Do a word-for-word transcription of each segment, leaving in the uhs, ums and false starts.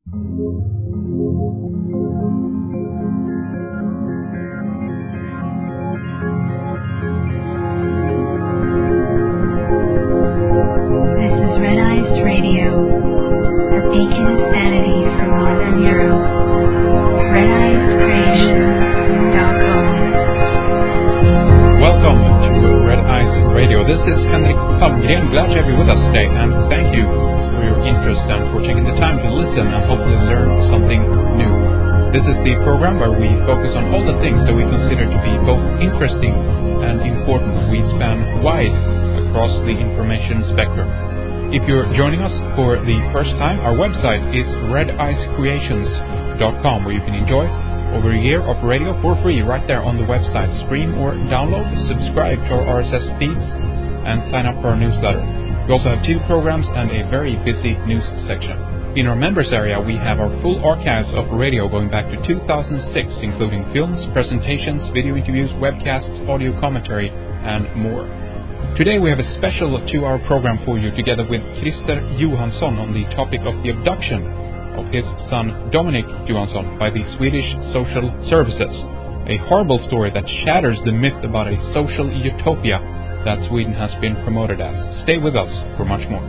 If you're joining us for the first time, our website is red ice creations dot com, where you can enjoy over a year of radio for free right there on the website. Stream or download, subscribe to our R S S feeds, and sign up for our newsletter. We also have two programs and a very busy news section. In our members area, we have our full archives of radio going back to two thousand six, including films, presentations, video interviews, webcasts, audio commentary, and more. Today we have a special two-hour program for you together with Christer Johansson on the topic of the abduction of his son Dominic Johansson by the Swedish Social Services. A horrible story that shatters the myth about a social utopia that Sweden has been promoted as. Stay with us for much more.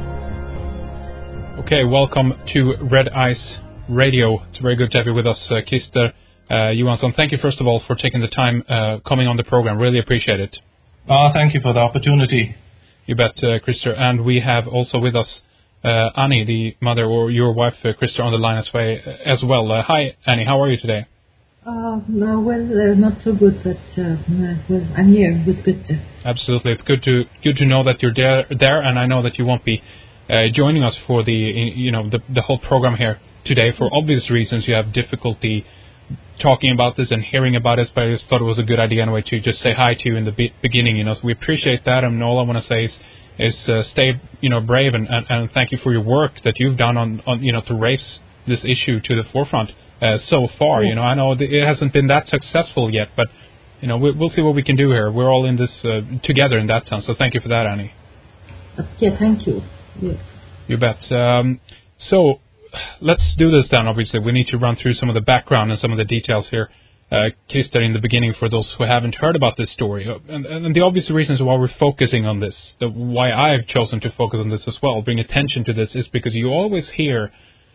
Okay, welcome to Red Ice Radio. It's very good to have you with us, uh, Christer uh, Johansson. Thank you first of all for taking the time uh, coming on the program. Really appreciate it. Uh, thank you for the opportunity. You bet, uh, Christer. And we have also with us uh, Annie, the mother or your wife, uh, Christer, on the line as, way, uh, as well. Uh, hi, Annie. How are you today? Uh, no, well, uh, not so good, but uh, well, I'm here with Christer. Absolutely. It's good to good to know that you're there, there, and I know that you won't be uh, joining us for the you know the the whole program here today for obvious reasons. You have difficulty talking about this and hearing about it, but I just thought it was a good idea anyway to just say hi to you in the be- beginning. You know, so we appreciate that, and all I want to say is, is uh, stay, you know, brave, and, and, and thank you for your work that you've done on, on you know, to raise this issue to the forefront uh, so far. You know, I know it hasn't been that successful yet, but you know, we, we'll see what we can do here. We're all in this uh, together in that sense. So thank you for that, Annie. Yeah, thank you. Yes. You bet. Um, so. Let's do this then, obviously. We need to run through some of the background and some of the details here, uh, Christer, in the beginning for those who haven't heard about this story. And, and the obvious reasons why we're focusing on this, the, why I've chosen to focus on this as well, bring attention to this, is because you always hear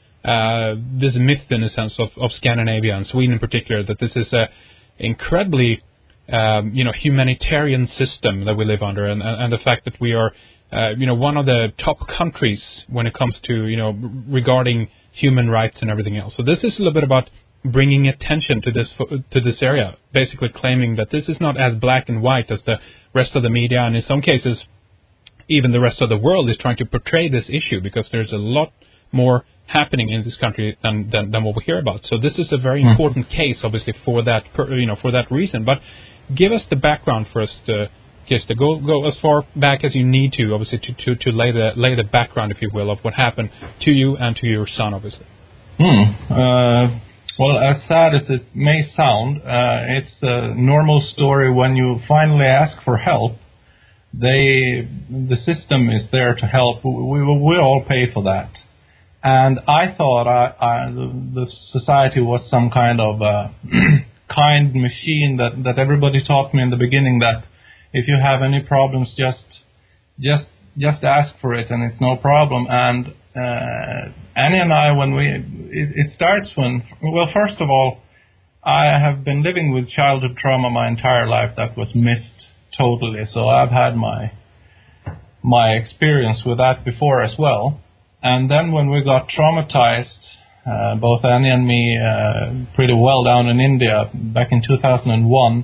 uh, this myth, in a sense, of, of Scandinavia and Sweden in particular, that this is a incredibly um, you know, humanitarian system that we live under, and, and the fact that we are Uh, you know, one of the top countries when it comes to, you know, regarding human rights and everything else. So this is a little bit about bringing attention to this to this area, basically claiming that this is not as black and white as the rest of the media, and in some cases, even the rest of the world is trying to portray this issue, because there's a lot more happening in this country than than, than what we hear about. So this is a very important case, obviously, for that, you know, for that reason. But give us the background first. Uh, Christer, go go as far back as you need to, obviously, to, to, to lay the lay the background, if you will, of what happened to you and to your son, obviously. Hmm. Uh, well, as sad as it may sound, uh, it's a normal story when you finally ask for help. They, the system is there to help. We we all pay for that. And I thought I, I, the, the society was some kind of uh, kind machine that, that everybody taught me in the beginning that if you have any problems, just just just ask for it, and it's no problem. And uh, Annie and I, when we, it, it starts when, well, first of all, I have been living with childhood trauma my entire life that was missed totally. So I've had my my experience with that before as well. And then when we got traumatized, uh, both Annie and me, uh, pretty well down in India back in two thousand one.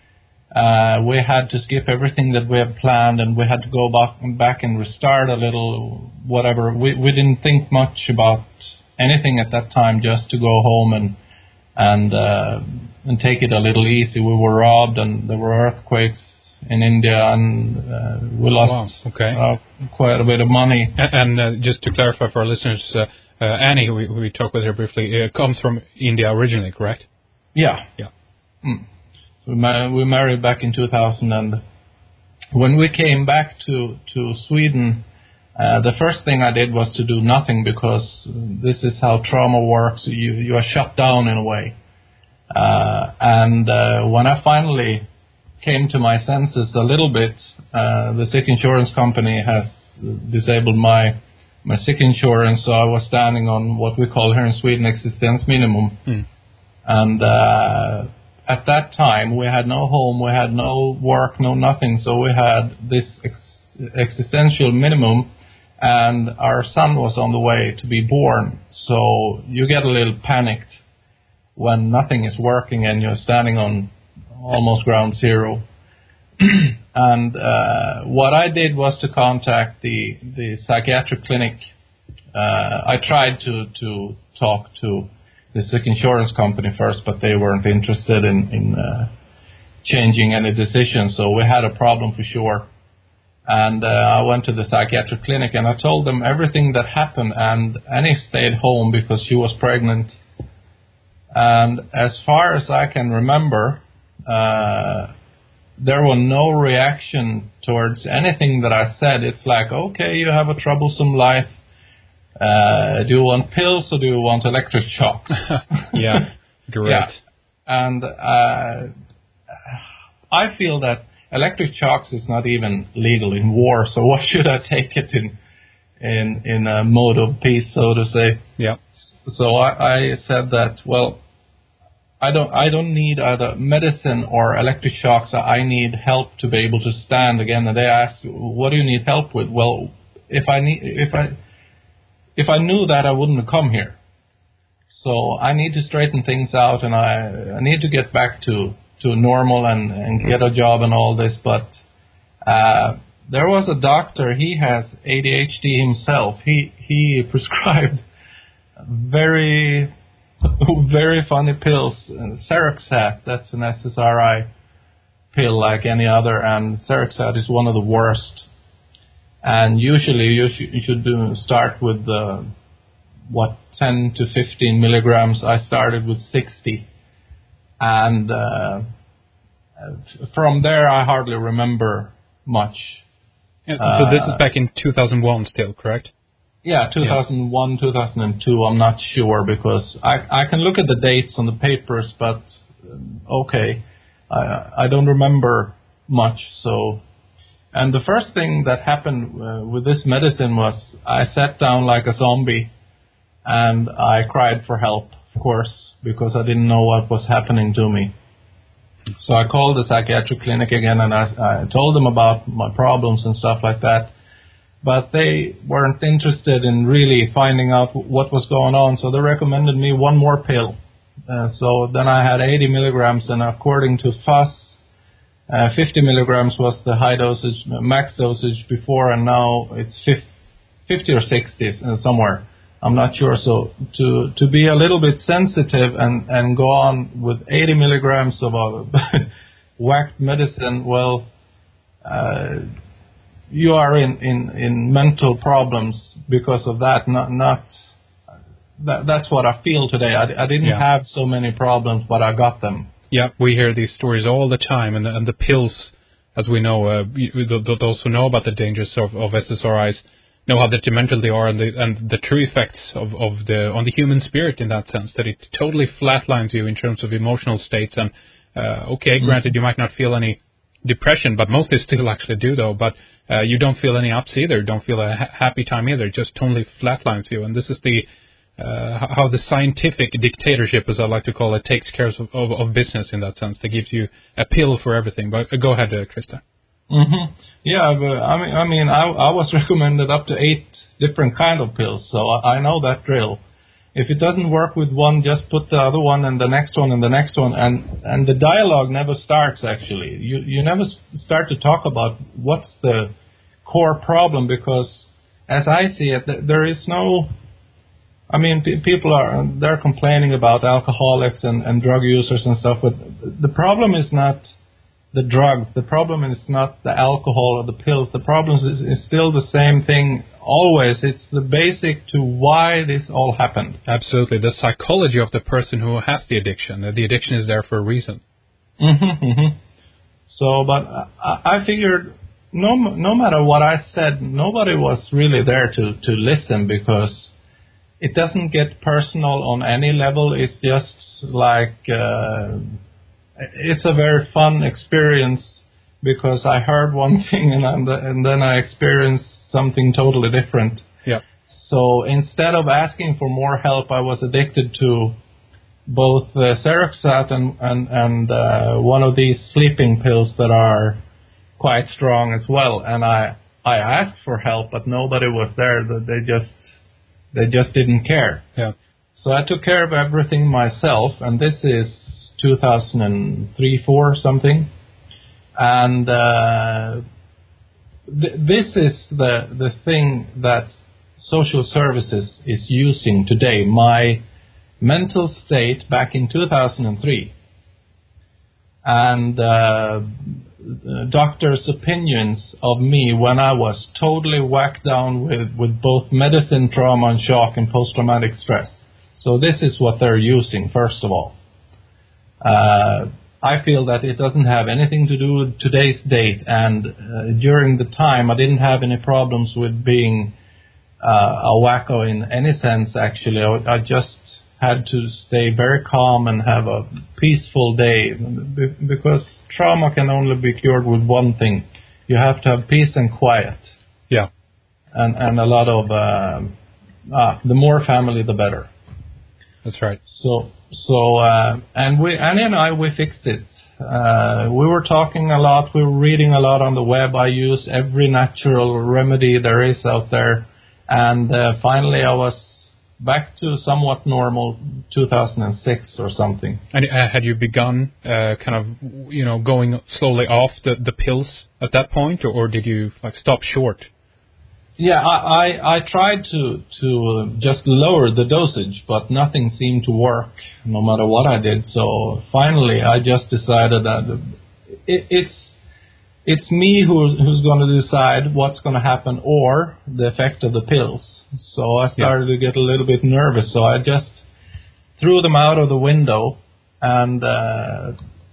Uh, we had to skip everything that we had planned, and we had to go back, back and restart a little, whatever. We we didn't think much about anything at that time, just to go home and and uh, and take it a little easy. We were robbed, and there were earthquakes in India, and uh, we lost wow. okay. uh, quite a bit of money. And, and uh, just to clarify for our listeners, uh, uh, Annie, who we, who we talked with her briefly, uh, comes from India originally, correct? Yeah. Yeah. Mm. We, ma- we married back in two thousand, and when we came back to, to Sweden, Uh, the first thing I did was to do nothing, because this is how trauma works. You, you are shut down in a way. Uh, and uh, when I finally came to my senses a little bit, uh, the sick insurance company has disabled my my sick insurance, so I was standing on what we call here in Sweden existence minimum. Mm. And uh, at that time, we had no home, we had no work, no nothing, so we had this ex- existential minimum, and our son was on the way to be born. So you get a little panicked when nothing is working and you're standing on almost ground zero. And uh, what I did was to contact the, the psychiatric clinic. Uh, I tried to, to talk to the sick insurance company first, but they weren't interested in, in uh, changing any decisions, so we had a problem for sure. And uh, I went to the psychiatric clinic and I told them everything that happened, and Annie stayed home because she was pregnant. And as far as I can remember, uh, there was no reaction towards anything that I said. It's like, okay, you have a troublesome life. Uh, do you want pills or do you want electric shocks? Yeah, great. Yeah. And uh, I feel that electric shocks is not even legal in war, so why should I take it in in in a mode of peace, so to say? Yeah. So I, I said that, well, I don't I don't need either medicine or electric shocks. I need help to be able to stand again. And they asked, what do you need help with? Well, if I need if I if I knew that, I wouldn't have come here. So I need to straighten things out, and I, I need to get back to, to normal and, and get a job and all this. But uh, there was a doctor. He has A D H D himself. He he prescribed very very funny pills. Seroxat, that's an S S R I pill like any other, and Seroxat is one of the worst. And usually you, sh- you should do, start with uh, what ten to fifteen milligrams. I started with sixty, and uh, from there I hardly remember much. Yeah, so this is back in two thousand one still, correct? Yeah, two thousand one, yeah. two thousand two, I'm not sure, because I, I can look at the dates on the papers, but okay, I, I don't remember much. So, and the first thing that happened uh, with this medicine was I sat down like a zombie, and I cried for help, of course, because I didn't know what was happening to me. So I called the psychiatric clinic again, and I, I told them about my problems and stuff like that. But they weren't interested in really finding out what was going on, so they recommended me one more pill. Uh, so then I had eighty milligrams, and according to F U S, uh, fifty milligrams was the high dosage, max dosage before, and now it's fifty or sixty uh, somewhere. I'm not sure. So to to be a little bit sensitive and, and go on with eighty milligrams of a whacked medicine, well, uh, you are in, in, in mental problems because of that. Not not that, that's what I feel today. I, I didn't yeah. have so many problems, but I got them. Yeah, we hear these stories all the time, and the, and the pills, as we know, uh, those who know about the dangers of, of S S R Is know how detrimental they are, and the and the true effects of, of the on the human spirit in that sense, that it totally flatlines you in terms of emotional states. And uh, okay, mm-hmm. granted, you might not feel any depression, but most still actually do, though. But uh, you don't feel any ups either. Don't feel a ha- happy time either. It just totally flatlines you. And this is the uh, how the scientific dictatorship, as I like to call it, takes care of, of, of business in that sense. They give you a pill for everything. But uh, go ahead, uh, Krista. Mm-hmm. Yeah, but I mean, I mean, I, I was recommended up to eight different kind of pills, so I, I know that drill. If it doesn't work with one, just put the other one and the next one and the next one, and, and the dialogue never starts, actually. You you never start to talk about what's the core problem, because as I see it, there is no... I mean, p- people are, they're complaining about alcoholics and, and drug users and stuff, but the problem is not the drugs. The problem is not the alcohol or the pills. The problem is, is still the same thing always. It's the basic to why this all happened. Absolutely. The psychology of the person who has the addiction. The addiction is there for a reason. Mm-hmm, mm-hmm. So, but I, I figured no, no matter what I said, nobody was really there to, to listen, because it doesn't get personal on any level. It's just like, uh, it's a very fun experience, because I heard one thing and, I'm the, and then I experienced something totally different. Yeah. So instead of asking for more help, I was addicted to both uh, Seroxat and, and, and uh, one of these sleeping pills that are quite strong as well. And I, I asked for help, but nobody was there. They just, they just didn't care. Yeah. So I took care of everything myself, and this is two thousand three, four, something. And uh, th- this is the the thing that social services is using today. My mental state back in two thousand three, and uh, doctors' opinions of me when I was totally whacked down with, with both medicine, trauma, and shock, and post-traumatic stress. So this is what they're using, first of all. Uh, I feel that it doesn't have anything to do with today's date, and uh, during the time I didn't have any problems with being uh, a wacko in any sense, actually. I, I just had to stay very calm and have a peaceful day, because trauma can only be cured with one thing. You have to have peace and quiet. Yeah. And, and a lot of, uh, ah, the more family, the better. That's right. So, so, uh, and we, Annie and I, we fixed it. Uh, we were talking a lot, we were reading a lot on the web. I use every natural remedy there is out there. And, uh, finally I was back to somewhat normal two thousand six or something. And uh, had you begun, uh, kind of, you know, going slowly off the, the pills at that point, or, or did you, like, stop short? Yeah, I, I, I tried to to just lower the dosage, but nothing seemed to work, no matter what I did. So finally, I just decided that it, it's it's me who who's going to decide what's going to happen, or the effect of the pills. So I started yeah. to get a little bit nervous. So I just threw them out of the window, and uh,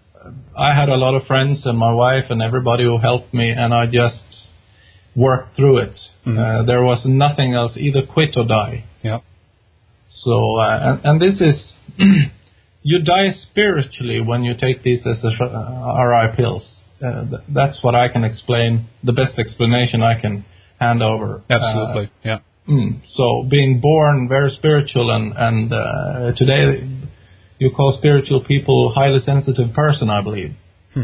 I had a lot of friends and my wife and everybody who helped me, and I just worked through it. Mm-hmm. Uh, there was nothing else, either quit or die. Yeah. So, uh, and, and this is, you die spiritually when you take these as a, uh, R I pills. Uh, th- that's what I can explain, the best explanation I can hand over. Absolutely, uh, yeah. Mm, so being born very spiritual, and, and uh, today you call spiritual people highly sensitive person, I believe. Hmm.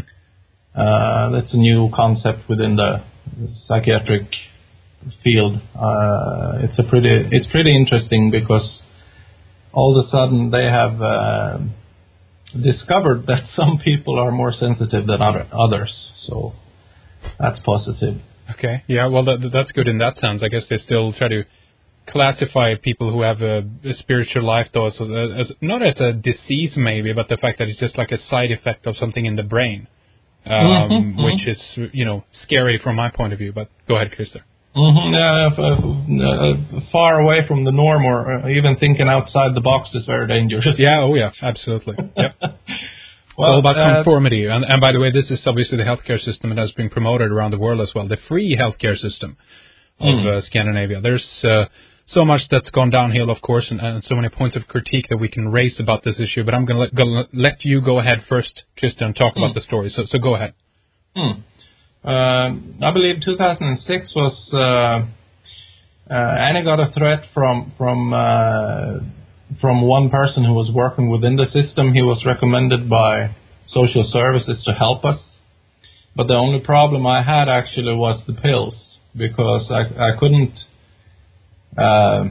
Uh, that's a new concept within the psychiatric field. Uh, it's a pretty, it's pretty interesting, because all of a sudden they have uh, discovered that some people are more sensitive than other, others. So that's positive. Okay. Yeah. Well, that, that's good in that sense. I guess they still try to classify people who have a, a spiritual life, though, as, as not as a disease maybe, but the fact that it's just like a side effect of something in the brain. Um, mm-hmm, which mm-hmm. is, you know, scary from my point of view. But go ahead, Christer. Mm-hmm. Uh, uh, far away from the norm, or even thinking outside the box, is very dangerous. Yeah, oh yeah, absolutely. Yep. Well, it's all about uh, conformity. And, and by the way, this is obviously the healthcare system that has been promoted around the world as well, the free healthcare system of mm. uh, Scandinavia. There's uh, so much that's gone downhill, of course, and, and so many points of critique that we can raise about this issue. But I'm going to let you go ahead first, Christer, and talk mm. about the story. So, so go ahead. Mm. Uh, I believe two thousand six was uh, uh, Annie got a threat from from uh, from one person who was working within the system. He was recommended by social services to help us, but the only problem I had actually was the pills, because I I couldn't. Uh,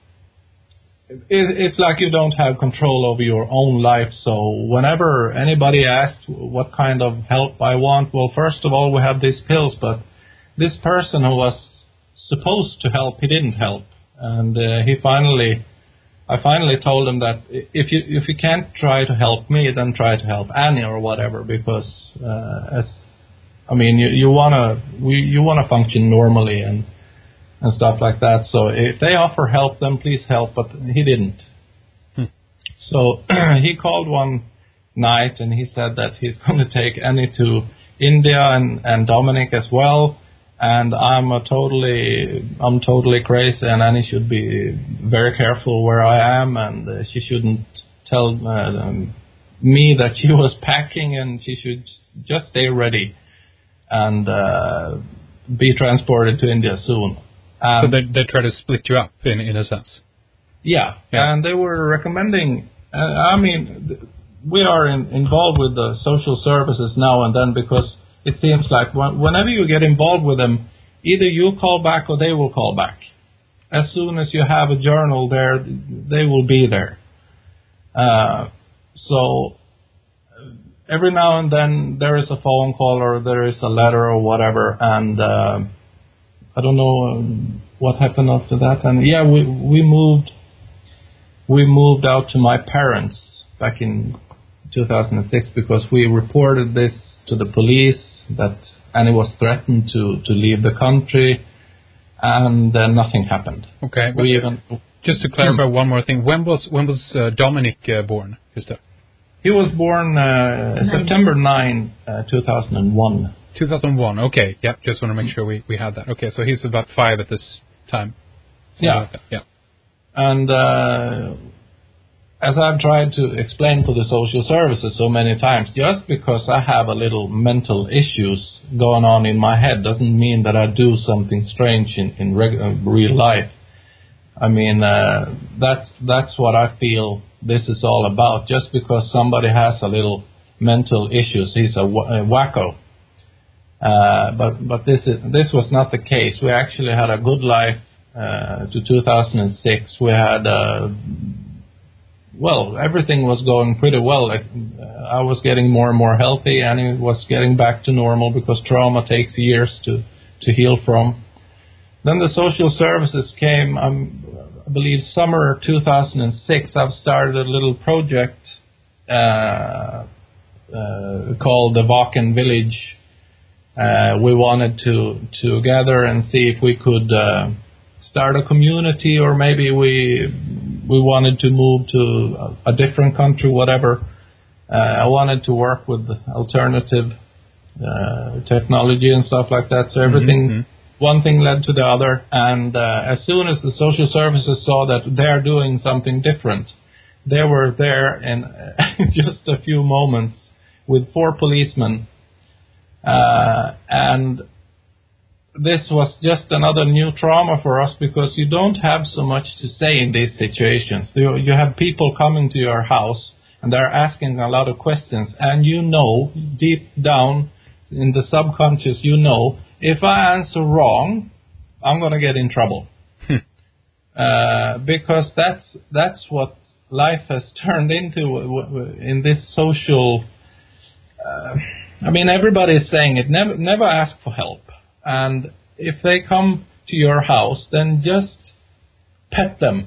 it, it's like you don't have control over your own life. So whenever anybody asked what kind of help I want, well, first of all, we have these pills, but this person who was supposed to help, he didn't help. And uh, he finally, I finally told him that if you if you can't try to help me, then try to help Annie or whatever, because uh, as I mean, you, you wanna we you wanna function normally and. and stuff like that. So if they offer help, then please help, but he didn't. Hmm. So he called one night and he said that he's going to take Annie to India and, and Dominic as well, and I'm a totally, I'm totally crazy, and Annie should be very careful where I am, and uh, she shouldn't tell uh, um, me that she was packing, and she should just stay ready and uh, be transported to India soon. Um, so they they try to split you up in in a sense. Yeah, yeah. And they were recommending. Uh, I mean, th- we are in, involved with the social services now and then, because it seems like wh- whenever you get involved with them, either you call back or they will call back. As soon as you have a journal there, they will be there. Uh, so every now and then there is a phone call or there is a letter or whatever, and uh, I don't know um, what happened after that. And yeah, we we moved we moved out to my parents back in two thousand six because we reported this to the police that Annie was threatened to, to leave the country, and uh, nothing happened. Okay, we even just to clarify one more thing, when was when was uh, Dominic uh, born? Is that? He was born uh, September ninth, uh, two thousand one. two thousand one, okay. Yep, just want to make sure we, we had that. Okay, so he's about five at this time. Yeah. Like yeah. And uh, as I've tried to explain to the social services so many times, just because I have a little mental issues going on in my head doesn't mean that I do something strange in, in reg- uh, real life. I mean, uh, that's, that's what I feel this is all about. Just because somebody has a little mental issues, he's a, w- a wacko. Uh, but but this is, this was not the case. We actually had a good life uh, to two thousand six. We had, uh, well, everything was going pretty well. Like, uh, I was getting more and more healthy, and it was getting back to normal because trauma takes years to, to heal from. Then the social services came, um, I believe summer two thousand six, I've started a little project uh, uh, called the Vaken Village. Uh, we wanted to, to gather and see if we could uh, start a community, or maybe we we wanted to move to a, a different country, whatever. Uh, I wanted to work with alternative uh, technology and stuff like that, so everything... Mm-hmm. One thing led to the other, and uh, as soon as the social services saw that they're doing something different, they were there in just a few moments with four policemen, uh, and this was just another new trauma for us, because you don't have so much to say in these situations. You, you have people coming to your house, and they're asking a lot of questions, and you know, deep down in the subconscious, you know, if I answer wrong, I'm going to get in trouble. uh, because that's that's what life has turned into in this social... Uh, I mean, everybody is saying it, never, never ask for help. And if they come to your house, then just pet them.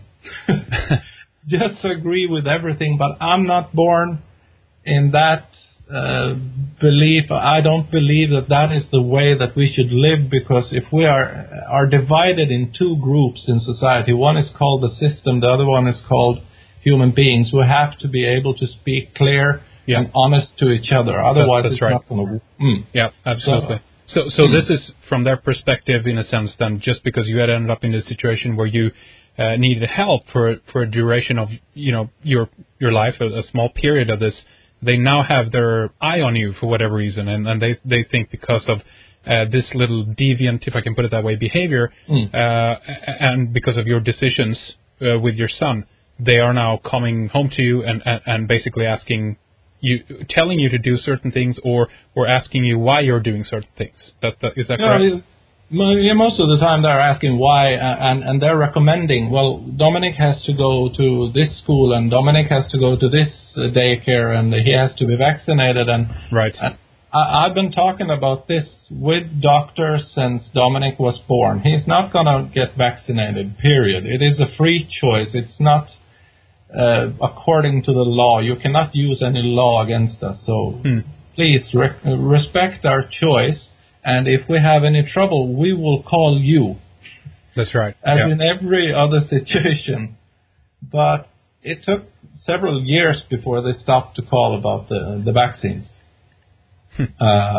Just agree with everything. But I'm not born in that... Uh, belief. I don't believe that that is the way that we should live, because if we are are divided in two groups in society, one is called the system, the other one is called human beings. We have to be able to speak clear yeah. and honest to each other. Otherwise, that's, that's it's right. not going to. Mm. Yeah, absolutely. So, so, so this is from their perspective, in a sense, then, just because you had ended up in this situation where you uh, needed help for for a duration of you know your your life, a, a small period of this. They now have their eye on you for whatever reason, and, and they, they think because of uh, this little deviant, if I can put it that way, behavior, mm. uh, and because of your decisions uh, with your son, they are now coming home to you and, and, and basically asking you, telling you to do certain things, or, or asking you why you're doing certain things. That, that, is that correct? Yeah, Yeah, most of the time they're asking why, and, and they're recommending, well, Dominic has to go to this school, and Dominic has to go to this daycare, and he has to be vaccinated. And, right. and I, I've been talking about this with doctors since Dominic was born. He's not going to get vaccinated, period. It is a free choice. It's not uh, according to the law. You cannot use any law against us. So hmm. please re- respect our choice. And if we have any trouble, we will call you. That's right. As yeah. in every other situation. But it took several years before they stopped to call about the, the vaccines. uh,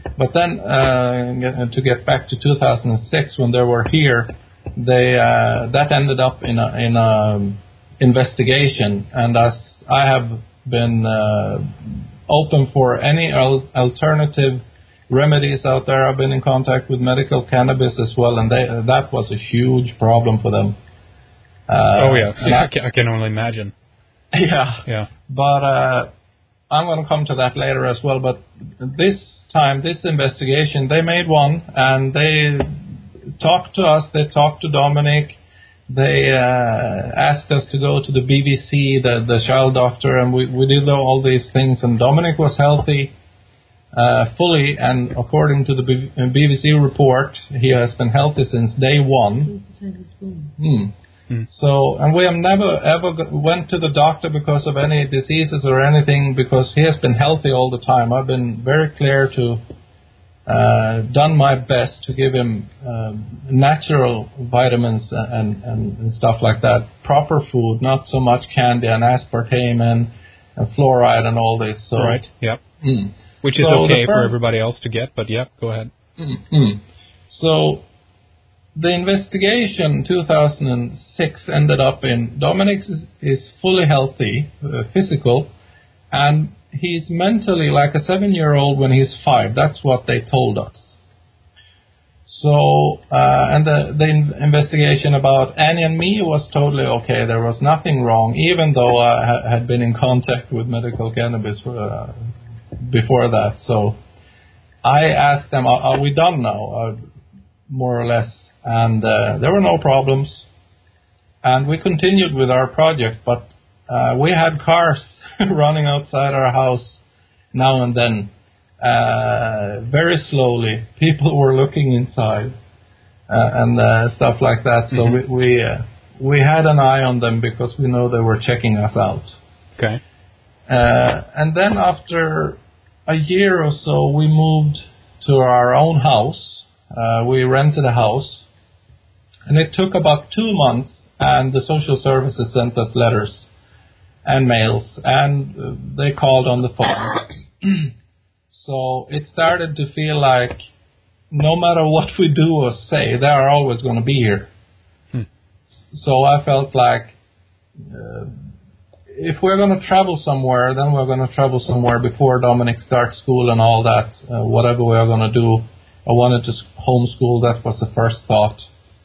But then, uh, to get back to two thousand six, when they were here, they uh, that ended up in a in a investigation, and as I have been uh, open for any al- alternative remedies out there, I've been in contact with medical cannabis as well, and they, that was a huge problem for them. Uh, oh yeah, yeah I, can, I can only imagine. Yeah, yeah. But uh, I'm going to come to that later as well. But this time, this investigation, they made one, and they talked to us. They talked to Dominic. They uh, asked us to go to the B B C, the the child doctor, and we we did all these things. And Dominic was healthy. Uh, fully, and according to the B B C report, he has been healthy since day one. Mm. Mm. So, and we have never ever went to the doctor because of any diseases or anything, because he has been healthy all the time. I've been very clear to, uh, done my best to give him uh, natural vitamins and, and, and stuff like that, proper food, not so much candy and aspartame and, and fluoride and all this. So, right. Yep. Mm. Which is so okay fir- for everybody else to get, but yeah, go ahead. Mm-hmm. So the investigation in two thousand six ended up in Dominic is, is fully healthy, uh, physical, and he's mentally like a seven-year-old when he's five. That's what they told us. So, uh, and the, the investigation about Annie and me was totally okay. There was nothing wrong, even though I ha- had been in contact with medical cannabis for, uh, before that. So I asked them, are, are we done now? Uh, more or less. And uh, there were no problems. And we continued with our project, but uh, we had cars running outside our house now and then, uh, very slowly. People were looking inside uh, and uh, stuff like that. So mm-hmm. we we, uh, we had an eye on them because we know they were checking us out. Okay. Uh, and then after a year or so, we moved to our own house. Uh, we rented a house, and it took about two months, and the social services sent us letters and mails, and uh, they called on the phone. So it started to feel like no matter what we do or say, they are always going to be here. Hmm. So I felt like uh, if we're going to travel somewhere, then we're going to travel somewhere before Dominic starts school and all that, uh, whatever we are going to do. I wanted to homeschool. That was the first thought.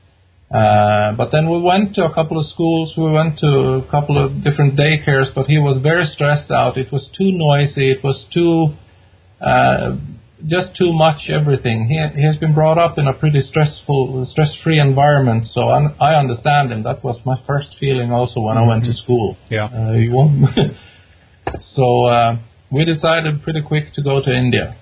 Uh, but then we went to a couple of schools. We went to a couple of different daycares, but he was very stressed out. It was too noisy. It was too, uh, just too much everything. He, he has been brought up in a pretty stressful, stress-free environment, so I, I understand him. That was my first feeling also when mm-hmm. I went to school. Yeah. Uh, you won't so uh, we decided pretty quick to go to India.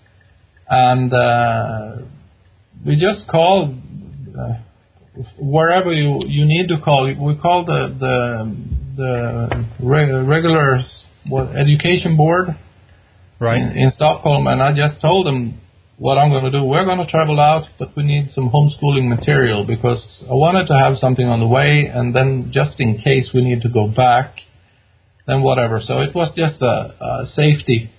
And uh, we just called uh, wherever you, you need to call. We called the the, the re- regular what, education board right in, in Stockholm, and I just told them what I'm going to do. We're going to travel out, but we need some homeschooling material because I wanted to have something on the way, and then just in case we need to go back, then whatever. So it was just a, a safety.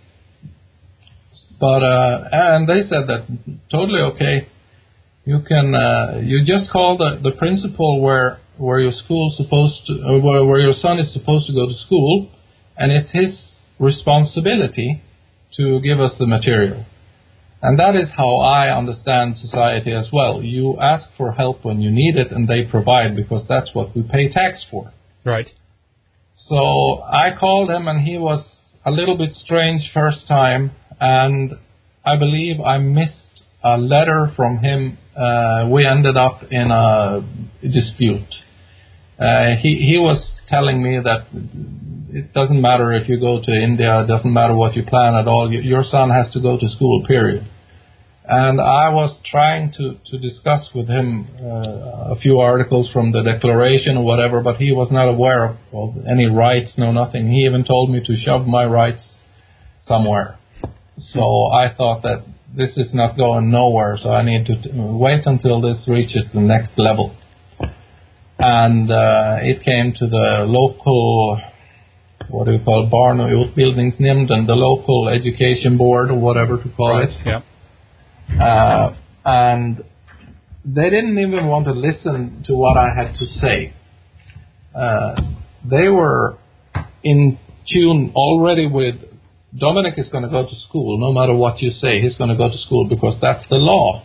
But uh, and they said that totally okay. You can uh, you just call the, the principal where where your school's supposed to or where, where your son is supposed to go to school, and it's his responsibility to give us the material. And that is how I understand society as well. You ask for help when you need it, and they provide because that's what we pay tax for. Right. So I called him, and he was a little bit strange first time. And I believe I missed a letter from him. Uh, we ended up in a dispute. Uh, he he was telling me that it doesn't matter if you go to India, it doesn't matter what you plan at all, your son has to go to school, period. And I was trying to, to discuss with him uh, a few articles from the Declaration or whatever, but he was not aware of, of any rights, no nothing. He even told me to shove my rights somewhere. So I thought that this is not going nowhere, so I need to t- wait until this reaches the next level. And uh, it came to the local, what do you call it, Barn och Utbildningsnämnden, the local education board or whatever to call right, it. Yeah. Uh, and they didn't even want to listen to what I had to say. Uh, they were in tune already with, Dominic is going to go to school, no matter what you say, he's going to go to school because that's the law.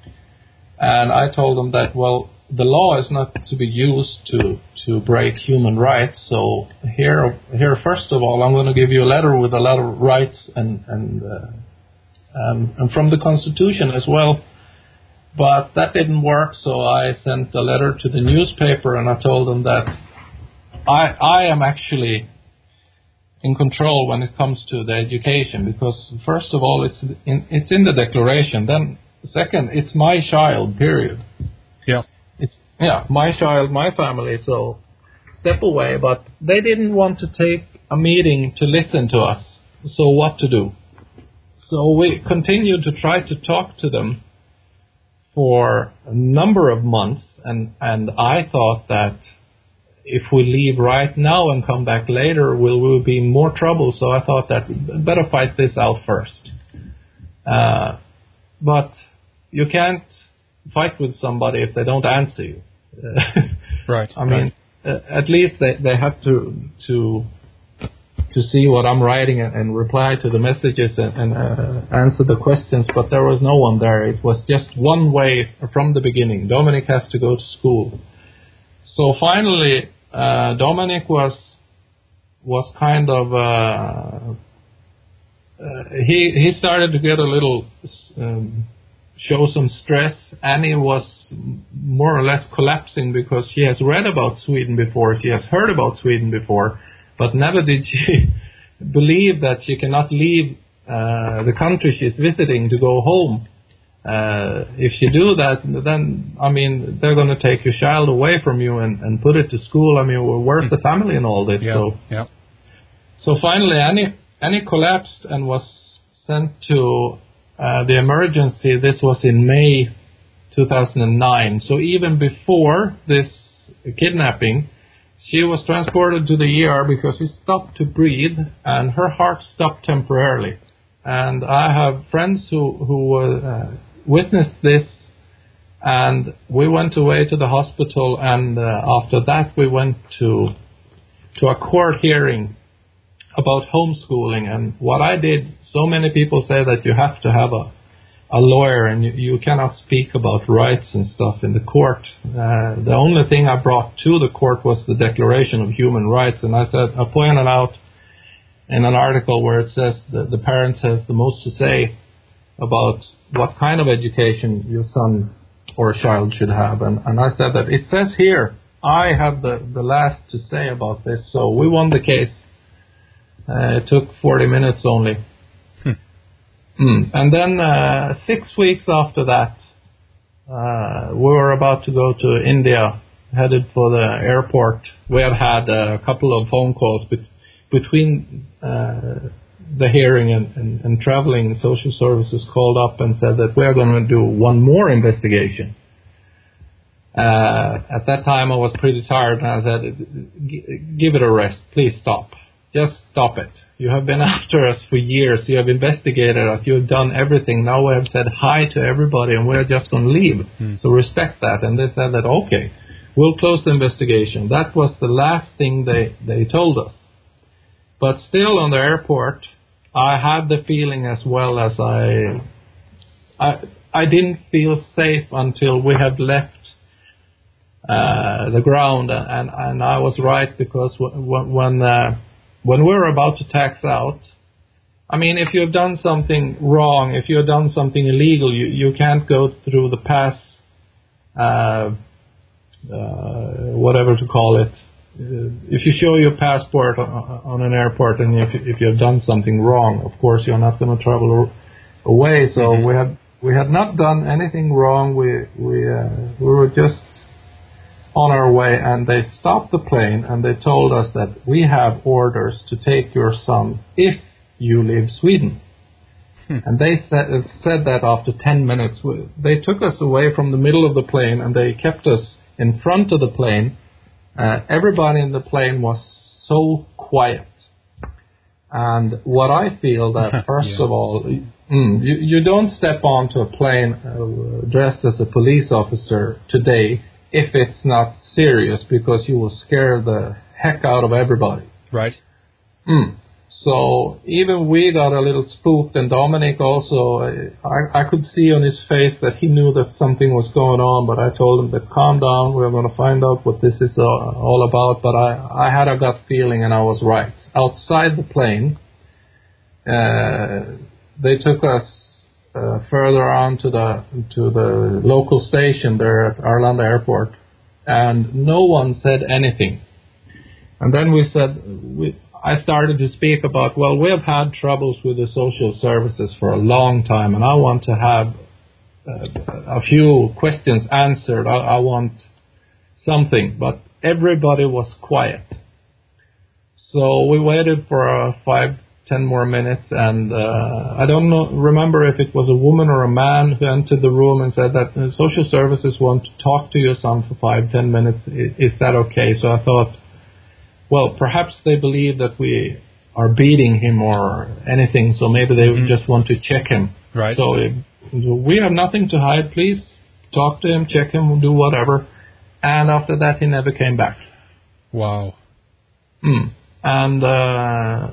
And I told them that, well, the law is not to be used to, to break human rights, so here, here, first of all, I'm going to give you a letter with a lot of rights and, and, uh, um, and from the Constitution as well. But that didn't work, so I sent a letter to the newspaper and I told them that I, I am actually in control when it comes to the education, because first of all, it's in, it's in the declaration. Then second, it's my child, period. Yeah. It's, yeah, my child, my family, so step away. But they didn't want to take a meeting to listen to us. So what to do? So we continued to try to talk to them for a number of months, and, and I thought that if we leave right now and come back later, we'll, we'll be in more trouble. So I thought that better fight this out first. Uh, but you can't fight with somebody if they don't answer you. Right. I mean, right. uh, at least they, they have to to to see what I'm writing and, and reply to the messages and, and uh, answer the questions. But there was no one there. It was just one way from the beginning. Dominic has to go to school. So finally, uh, Dominic was was kind of uh, uh, he he started to get a little um, show some stress. Annie was more or less collapsing because she has read about Sweden before, she has heard about Sweden before, but never did she believe that she cannot leave uh, the country she's visiting to go home. Uh, if you do that, then, I mean, they're going to take your child away from you and, and put it to school. I mean, well, where's the family in all this? Yeah, so, yeah. so finally, Annie, Annie collapsed and was sent to uh, the emergency. This was in May two thousand nine. So even before this kidnapping, she was transported to the E R because she stopped to breathe and her heart stopped temporarily. And I have friends who, who uh, witnessed this, and we went away to the hospital, and uh, after that we went to to a court hearing about homeschooling. And what I did, so many people say that you have to have a, a lawyer and you, you cannot speak about rights and stuff in the court. Uh, the only thing I brought to the court was the Declaration of Human Rights, and I said, I pointed out in an article where it says that the parents has the most to say about what kind of education your son or child should have. And, and I said that it says here, I have the, the last to say about this. So we won the case. Uh, it took forty minutes only. Hmm. Mm. And then uh, six weeks after that, uh, we were about to go to India, headed for the airport. We had had a couple of phone calls be- between uh, the hearing and, and, and traveling. Social services called up and said that we are going to do one more investigation. Uh, at that time I was pretty tired and I said, give it a rest, please stop. Just stop it. You have been after us for years. You have investigated us. You have done everything. Now we have said hi to everybody and we're just going to leave. Hmm. So respect that. And they said that, okay, we'll close the investigation. That was the last thing they, they told us. But still on the airport, I had the feeling as well as I, I, I didn't feel safe until we had left uh, the ground. And, and I was right, because when, when uh, When we're about to tax out, I mean, if you've done something wrong, if you've done something illegal, you, you can't go through the pass, uh, uh, whatever to call it. Uh, if you show your passport on, on an airport and if, if you've done something wrong, of course you're not going to travel away. So mm-hmm. we had we had not done anything wrong. We we uh, we were just on our way, and they stopped the plane and they told us that we have orders to take your son if you leave Sweden. Hmm. And they said, said that after ten minutes. They took us away from the middle of the plane and they kept us in front of the plane. Uh, everybody in the plane was so quiet. And what I feel that, first yeah. of all, mm, you, you don't step onto a plane uh, dressed as a police officer today if it's not serious, because you will scare the heck out of everybody. Right. Mm. So even we got a little spooked, and Dominic also, I, I could see on his face that he knew that something was going on, but I told him that calm down, we're going to find out what this is all about. But I, I had a gut feeling, and I was right. Outside the plane, uh, they took us uh, further on to the to the local station there at Arlanda Airport, and no one said anything. And then we said, we, I started to speak about, well, we have had troubles with the social services for a long time, and I want to have uh, a few questions answered. I, I want something. But everybody was quiet. So we waited for uh, five, ten more minutes, and uh, I don't know, remember if it was a woman or a man who entered the room and said that uh, social services want to talk to your son for five, ten minutes. Is, is that okay? So I thought, well, perhaps they believe that we are beating him or anything, so maybe they mm-hmm. just want to check him. Right. So uh, we have nothing to hide. Please talk to him, check him, do whatever. And after that, he never came back. Wow. Mm. And uh,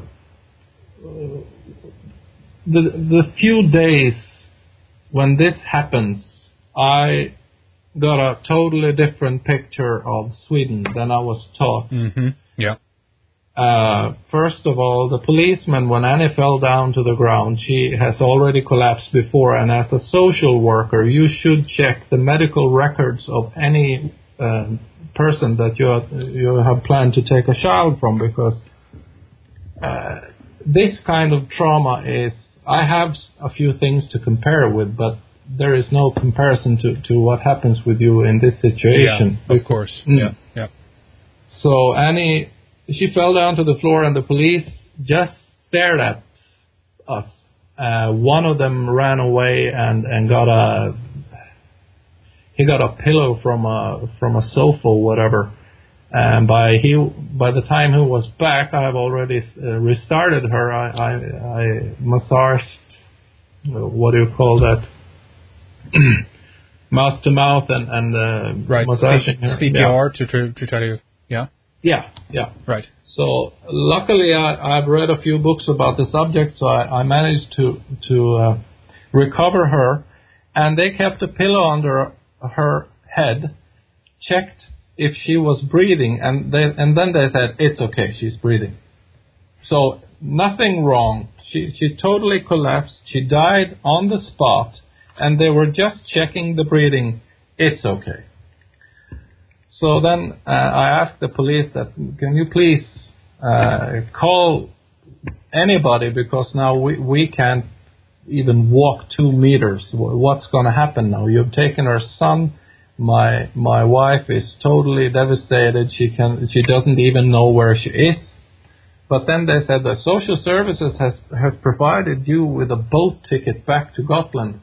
the the few days when this happens, I got a totally different picture of Sweden than I was taught. Mm-hmm. Yeah. Uh, first of all, the policeman, when Annie fell down to the ground, she has already collapsed before, and as a social worker, you should check the medical records of any uh, person that you have, you have planned to take a child from, because uh, this kind of trauma is, I have a few things to compare with, but there is no comparison to, to what happens with you in this situation. Yeah, of course. Mm. Yeah, yeah. So Annie, she fell down to the floor, and the police just stared at us. Uh, one of them ran away and, and got a he got a pillow from a from a sofa or whatever. And by he by the time he was back, I have already uh, restarted her. I, I I massaged. What do you call that? Mouth to mouth and and uh, right. massaging C- her. C P R yeah. to, to to try to yeah. Yeah, yeah. Right. So luckily, I, I've read a few books about the subject, so I, I managed to to uh, recover her, and they kept a pillow under her head, checked if she was breathing, and they and then they said it's okay, she's breathing. So nothing wrong. She she totally collapsed. She died on the spot, and they were just checking the breathing. It's okay. So then uh, I asked the police that, can you please uh, call anybody, because now we, we can't even walk two meters. What's going to happen now? You've taken our son. My my wife is totally devastated. She can she doesn't even know where she is. But then they said the social services has has provided you with a boat ticket back to Gotland.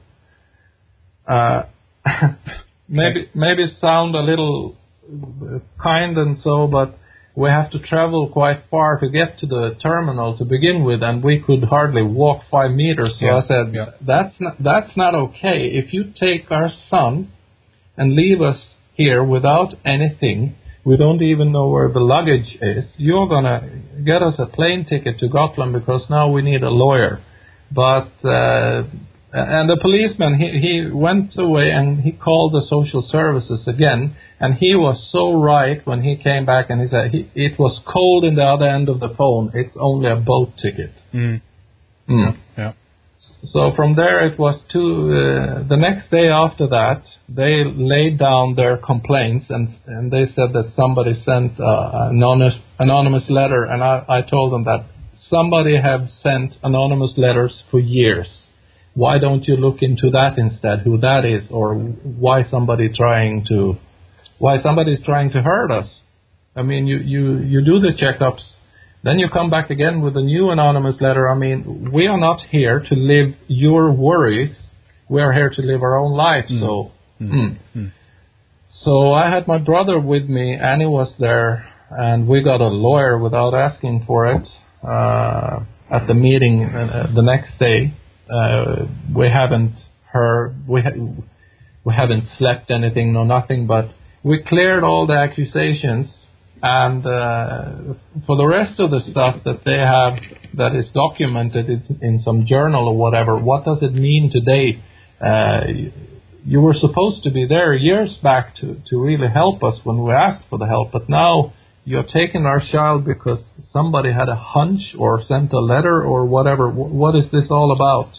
Uh, maybe maybe sound a little kind and so, but we have to travel quite far to get to the terminal to begin with, and we could hardly walk five meters. So yeah, I said, yeah. that's not that's not okay. If you take our son and leave us here without anything, we don't even know where the luggage is, you're gonna get us a plane ticket to Gotland, because now we need a lawyer. But uh, and the policeman, he, he went away and he called the social services again, and he was so right when he came back, and he said he, it was cold in the other end of the phone. It's only a boat ticket. Mm. Mm. Yeah. So from there it was to uh, the next day after that, they laid down their complaints, and, and they said that somebody sent uh, an anonymous, anonymous letter, and I, I told them that somebody have sent anonymous letters for years. Why don't you look into that instead, who that is, or why somebody trying to, why somebody is trying to hurt us? I mean, you, you, you do the checkups, then you come back again with a new anonymous letter. I mean, we are not here to live your worries. We are here to live our own life. Mm. So, mm. Mm. Mm. so I had my brother with me. Annie was there, and we got a lawyer without asking for it. Uh, at the meeting uh, the next day, uh, we haven't heard, we, ha- we haven't slept anything, no nothing, but we cleared all the accusations, and uh, for the rest of the stuff that they have that is documented in, in some journal or whatever, what does it mean today? Uh, you were supposed to be there years back to, to really help us when we asked for the help, but now you're taking our child because somebody had a hunch or sent a letter or whatever. What is this all about?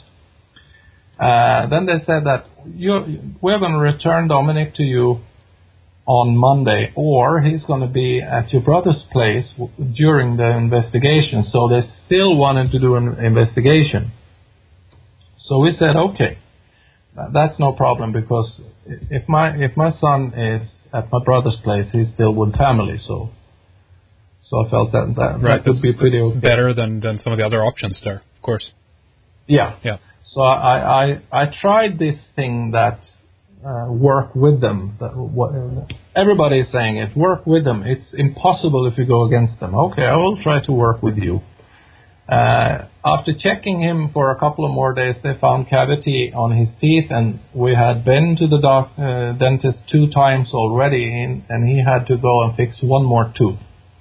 Uh, then they said that you, we're going to return Dominic to you on Monday, or he's going to be at your brother's place during the investigation. So they still wanted to do an investigation. So we said, okay, that's no problem, because if my if my son is at my brother's place, he's still with family. So so I felt that that, right, that would be pretty okay. better than, than some of the other options there, of course. Yeah. Yeah. So I I, I tried this thing that uh, work with them. That, what, everybody is saying it. Work with them. It's impossible if you go against them. Okay, I will try to work with you. Uh, after checking him for a couple of more days, they found cavity on his teeth, and we had been to the doc, uh, dentist two times already, in, and he had to go and fix one more tooth.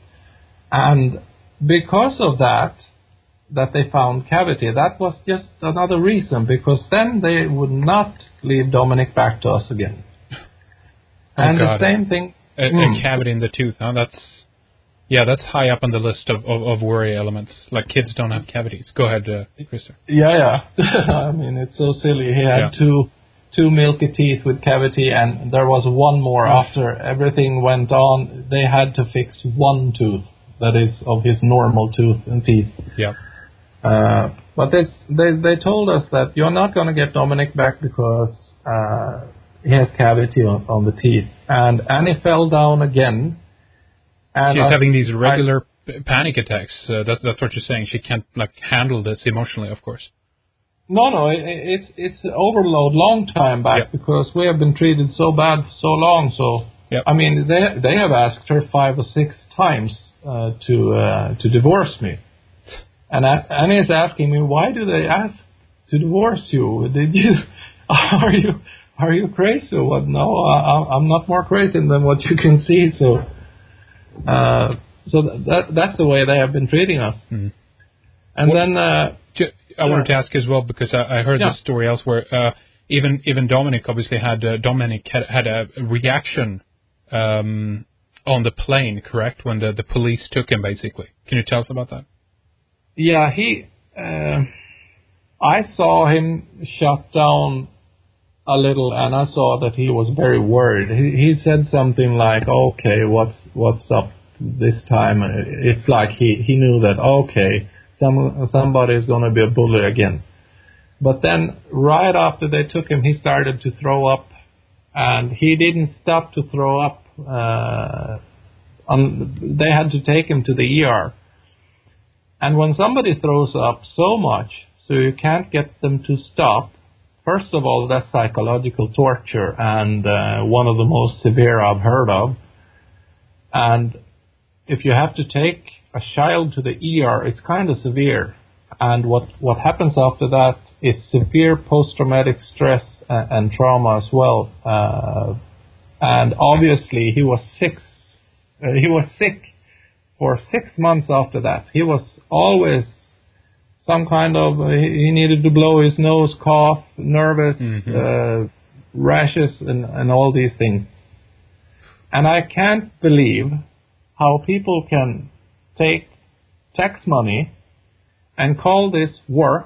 And because of that, that they found cavity, that was just another reason, because then they would not leave Dominic back to us again. Oh, and God. the same thing... A, mm, a cavity in the tooth, huh? That's... Yeah, that's high up on the list of, of, of worry elements. Like, kids don't have cavities. Go ahead, uh, Christer. Yeah, yeah. I mean, it's so silly. He had yeah. two two milky teeth with cavity, and there was one more oh. after everything went on. They had to fix one tooth, that is, of his normal tooth and teeth. Yeah. Uh, but they, they they told us that you're not going to get Dominic back because uh, he has cavity on, on the teeth. And Annie fell down again. And She's I, having these regular I, p- panic attacks. Uh, that's that's what you're saying. She can't like handle this emotionally, of course. No, no, it, it's it's overload long time back, yeah. because we have been treated so bad for so long. So yep. I mean, they they have asked her five or six times uh, to uh, to divorce me, and I, Annie is asking me, why do they ask to divorce you? Did you are you are you crazy or what? No, I, I'm not more crazy than what you can see. So. Uh, so that that's the way they have been treating us. Mm-hmm. And well, then uh, I wanted to ask as well, because I, I heard yeah. this story elsewhere. Uh, even even Dominic obviously had uh, Dominic had, had a reaction um, on the plane, correct? When the, the police took him, basically. Can you tell us about that? Yeah, he. Uh, I saw him shut down a little, and I saw that he was very worried. He, he said something like, "Okay, what's what's up this time?" It's like he, he knew that, okay, some somebody is going to be a bully again. But then, right after they took him, he started to throw up, and he didn't stop to throw up. Uh, um, they had to take him to the E R. And when somebody throws up so much, so you can't get them to stop. First of all, that's psychological torture, and uh, one of the most severe I've heard of. And if you have to take a child to the E R, it's kind of severe. And what, what happens after that is severe post-traumatic stress and, and trauma as well. Uh, and obviously, he was sick. Uh, he was sick for six months after that. He was always some kind of, uh, he needed to blow his nose, cough, nervous, mm-hmm. uh, rashes, and, and all these things. And I can't believe how people can take tax money and call this work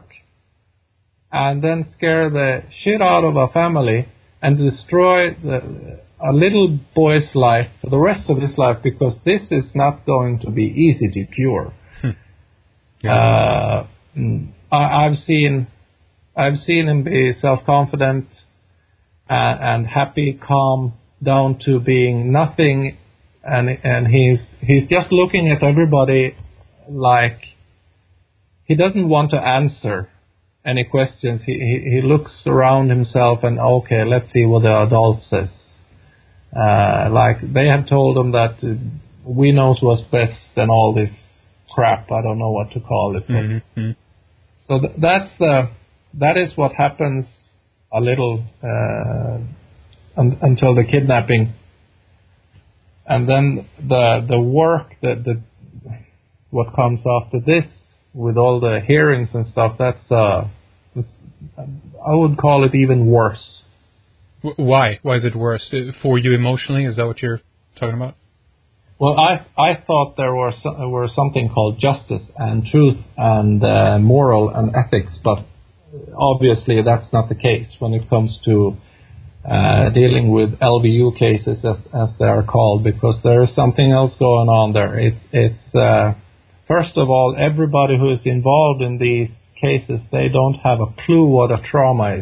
and then scare the shit out of a family and destroy the, a little boy's life for the rest of his life, because this is not going to be easy to cure. Hmm. Yeah. Uh, I, I've seen, I've seen him be self-confident and, and happy, calm, down to being nothing, and and he's he's just looking at everybody like he doesn't want to answer any questions. He he, he looks around himself and, okay, let's see what the adult says. Uh, like they have told him that uh, we know what's best and all this crap. I don't know what to call it. Mm-hmm. So th- that's the that is what happens a little uh, un- until the kidnapping, and then the the work that the what comes after this with all the hearings and stuff. That's uh, it's, I would call it even worse. Why? Why is it worse for you emotionally? Is that what you're talking about? Well, I I thought there was so, were something called justice and truth and uh, moral and ethics, but obviously that's not the case when it comes to uh, dealing with L V U cases, as as they are called, because there is something else going on there. It, it's uh, first of all, everybody who is involved in these cases, they don't have a clue what a trauma is.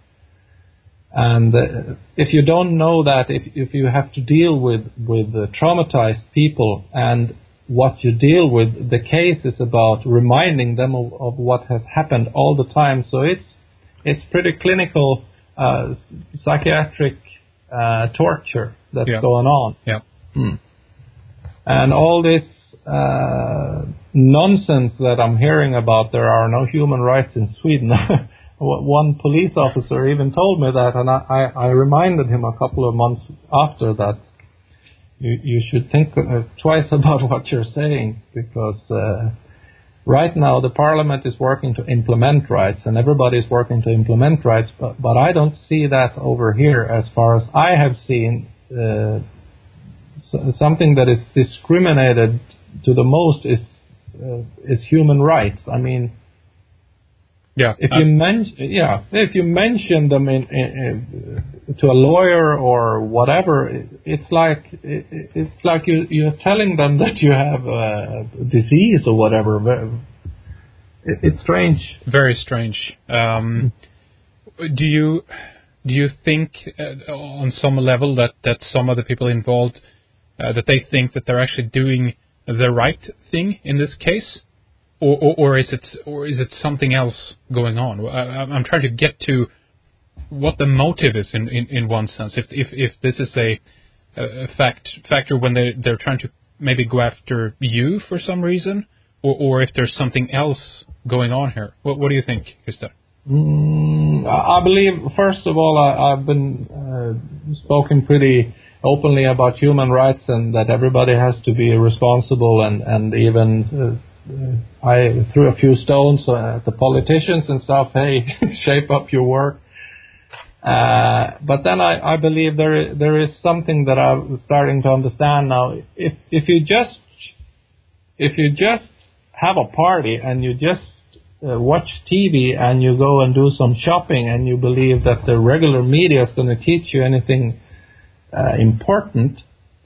And uh, if you don't know that, if if you have to deal with with uh, traumatized people, and what you deal with, the case is about reminding them of, of what has happened all the time. So it's it's pretty clinical uh, psychiatric uh, torture that's yeah. going on. Yeah. Hmm. And all this uh, nonsense that I'm hearing about, there are no human rights in Sweden. One police officer even told me that, and I, I, I reminded him a couple of months after that you, you should think uh, twice about what you're saying, because uh, right now the parliament is working to implement rights, and everybody is working to implement rights, but, but I don't see that over here. As far as I have seen, uh, something that is discriminated to the most is uh, is human rights. I mean, Yeah. If uh, you mention, yeah, if you mention them in, in, in, to a lawyer or whatever, it, it's like it, it's like you you're telling them that you have a disease or whatever. It, it's strange. Very strange. Um, do you do you think uh, on some level that, that some of the people involved uh, that they think that they're actually doing the right thing in this case? Or, or, or is it, or is it something else going on? I, I'm trying to get to what the motive is in, in, in one sense. If, if, if this is a, a fact factor when they they're trying to maybe go after you for some reason, or, or if there's something else going on here. What, what do you think, Christer? Mm, I believe, first of all, I, I've been uh, spoken pretty openly about human rights, and that everybody has to be responsible, and and even. Uh, I threw a few stones at the politicians and stuff. Hey, shape up your work. Uh, but then I, I believe there is, there is something that I'm starting to understand now. If if you just if you just have a party and you just uh, watch T V and you go and do some shopping and you believe that the regular media is going to teach you anything uh, important,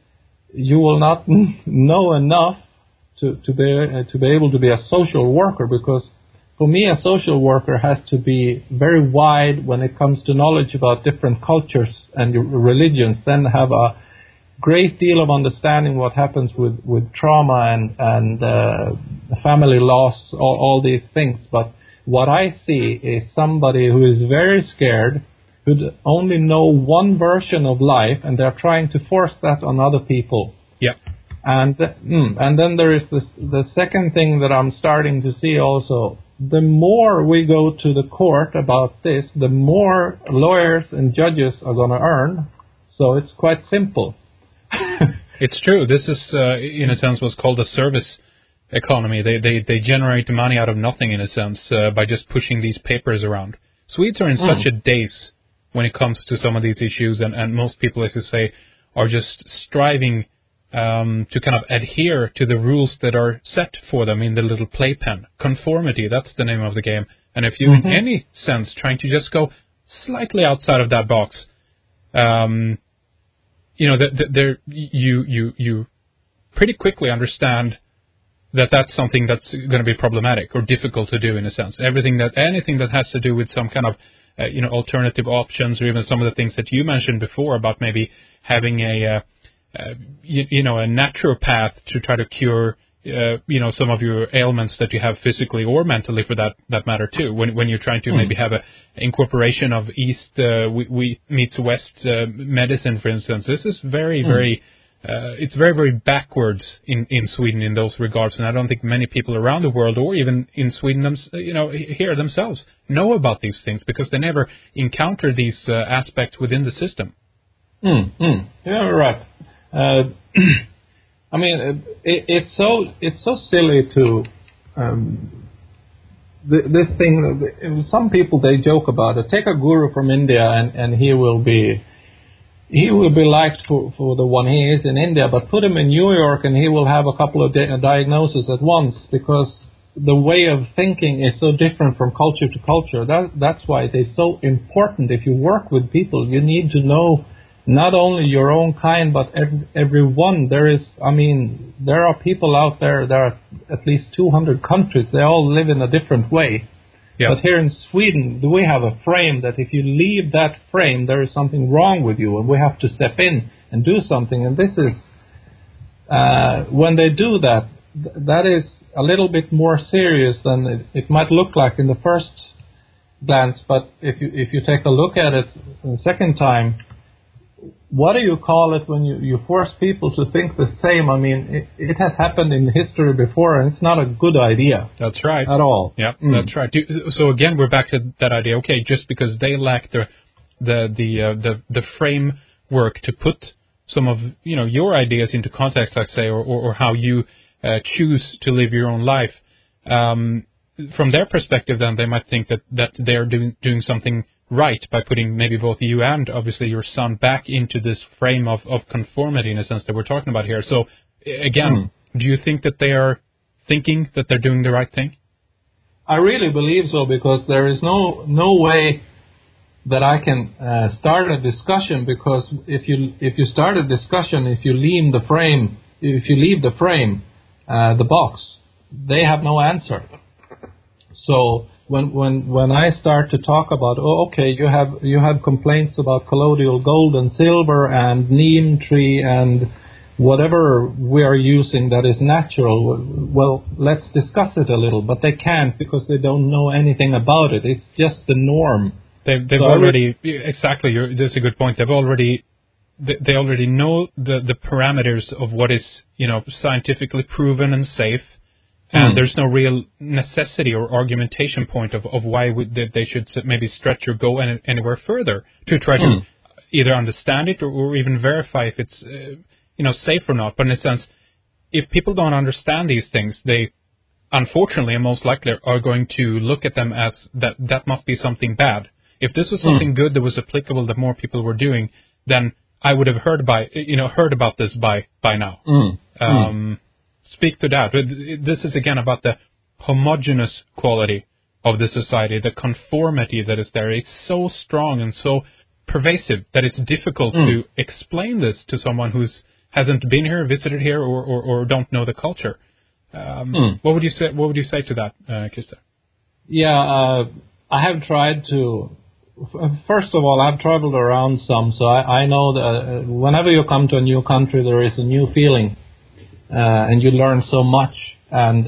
you will not know enough to to be uh, to be able to be a social worker, because for me a social worker has to be very wide when it comes to knowledge about different cultures and religions, then have a great deal of understanding what happens with, with trauma and, and uh, family loss, all, all these things. But what I see is somebody who is very scared, who only know one version of life, and they're trying to force that on other people. Yeah. And mm, and then there is this, the second thing that I'm starting to see also. The more we go to the court about this, the more lawyers and judges are going to earn. So it's quite simple. It's true. This is, uh, in a sense, what's called a service economy. They they they generate money out of nothing, in a sense, uh, by just pushing these papers around. Swedes are in mm. such a daze when it comes to some of these issues, and, and most people, as you say, are just striving um, to kind of adhere to the rules that are set for them in the little playpen. Conformity, that's the name of the game. And if you, mm-hmm. in any sense, trying to just go slightly outside of that box, um, you know, that there you you you pretty quickly understand that that's something that's going to be problematic or difficult to do, in a sense. Everything that anything that has to do with some kind of uh, you know alternative options, or even some of the things that you mentioned before about maybe having a uh, uh, you, you know a naturopath to try to cure uh, you know some of your ailments that you have physically or mentally, for that that matter too. When when you're trying to mm. maybe have a incorporation of East uh, we, we meets West uh, medicine, for instance, this is very mm. very uh, it's very, very backwards in, in Sweden in those regards, and I don't think many people around the world, or even in Sweden, them, you know, here themselves, know about these things because they never encounter these uh, aspects within the system. Mm, mm. Yeah, right. Uh, I mean, it, it's so it's so silly to um, th- this thing. Some people, they joke about it. Take a guru from India, and, and he will be. He will be liked for, for the one he is in India, but put him in New York and he will have a couple of di- diagnoses at once because the way of thinking is so different from culture to culture. That, that's why it is so important. If you work with people, you need to know not only your own kind, but every, everyone. There is, I mean, there are people out there, there are at least two hundred countries. They all live in a different way. Yep. But here in Sweden, we have a frame that if you leave that frame, there is something wrong with you, and we have to step in and do something. And this is, uh, when they do that, th- that is a little bit more serious than it, it might look like in the first glance. But if you if you take a look at it the second time, what do you call it when you, you force people to think the same? I mean, it, it has happened in history before, and it's not a good idea. That's right. At all. Yeah, Mm. that's right. Do, so again, we're back to that idea. Okay, just because they lack the the the uh, the, the framework to put some of you know your ideas into context, let's say, or or, or how you uh, choose to live your own life. Um, from their perspective, then they might think that that they're doing doing something right by putting maybe both you and obviously your son back into this frame of, of conformity in a sense that we're talking about here. So again, mm. do you think that they are thinking that they're doing the right thing? I really believe so, because there is no no way that I can uh, start a discussion, because if you if you start a discussion, if you leave the frame, if you leave the frame, uh, the box, they have no answer. So When when when I start to talk about, oh, okay, you have you have complaints about colloidal gold and silver and neem tree and whatever we are using that is natural, well, let's discuss it a little. But they can't, because they don't know anything about it. It's just the norm. They've, they've so already exactly. You're, that's a good point. They've already they, they already know the the parameters of what is you know scientifically proven and safe. And mm. there's no real necessity or argumentation point of, of why we, that they should maybe stretch or go any, anywhere further to try mm. to either understand it or, or even verify if it's uh, you know safe or not. But in a sense, if people don't understand these things, they unfortunately and most likely are going to look at them as that that must be something bad. If this was something mm. good that was applicable that more people were doing, then I would have heard by you know heard about this by by now. Mm. Um, mm. Speak to that. This is again about the homogeneous quality of the society, the conformity that is there. It's so strong and so pervasive that it's difficult mm. to explain this to someone who's hasn't been here, visited here, or, or, or don't know the culture. Um, mm. What would you say? What would you say to that, uh, Krista? Yeah, uh, I have tried to. First of all, I've traveled around some, so I, I know that whenever you come to a new country, there is a new feeling. Uh, and you learn so much, and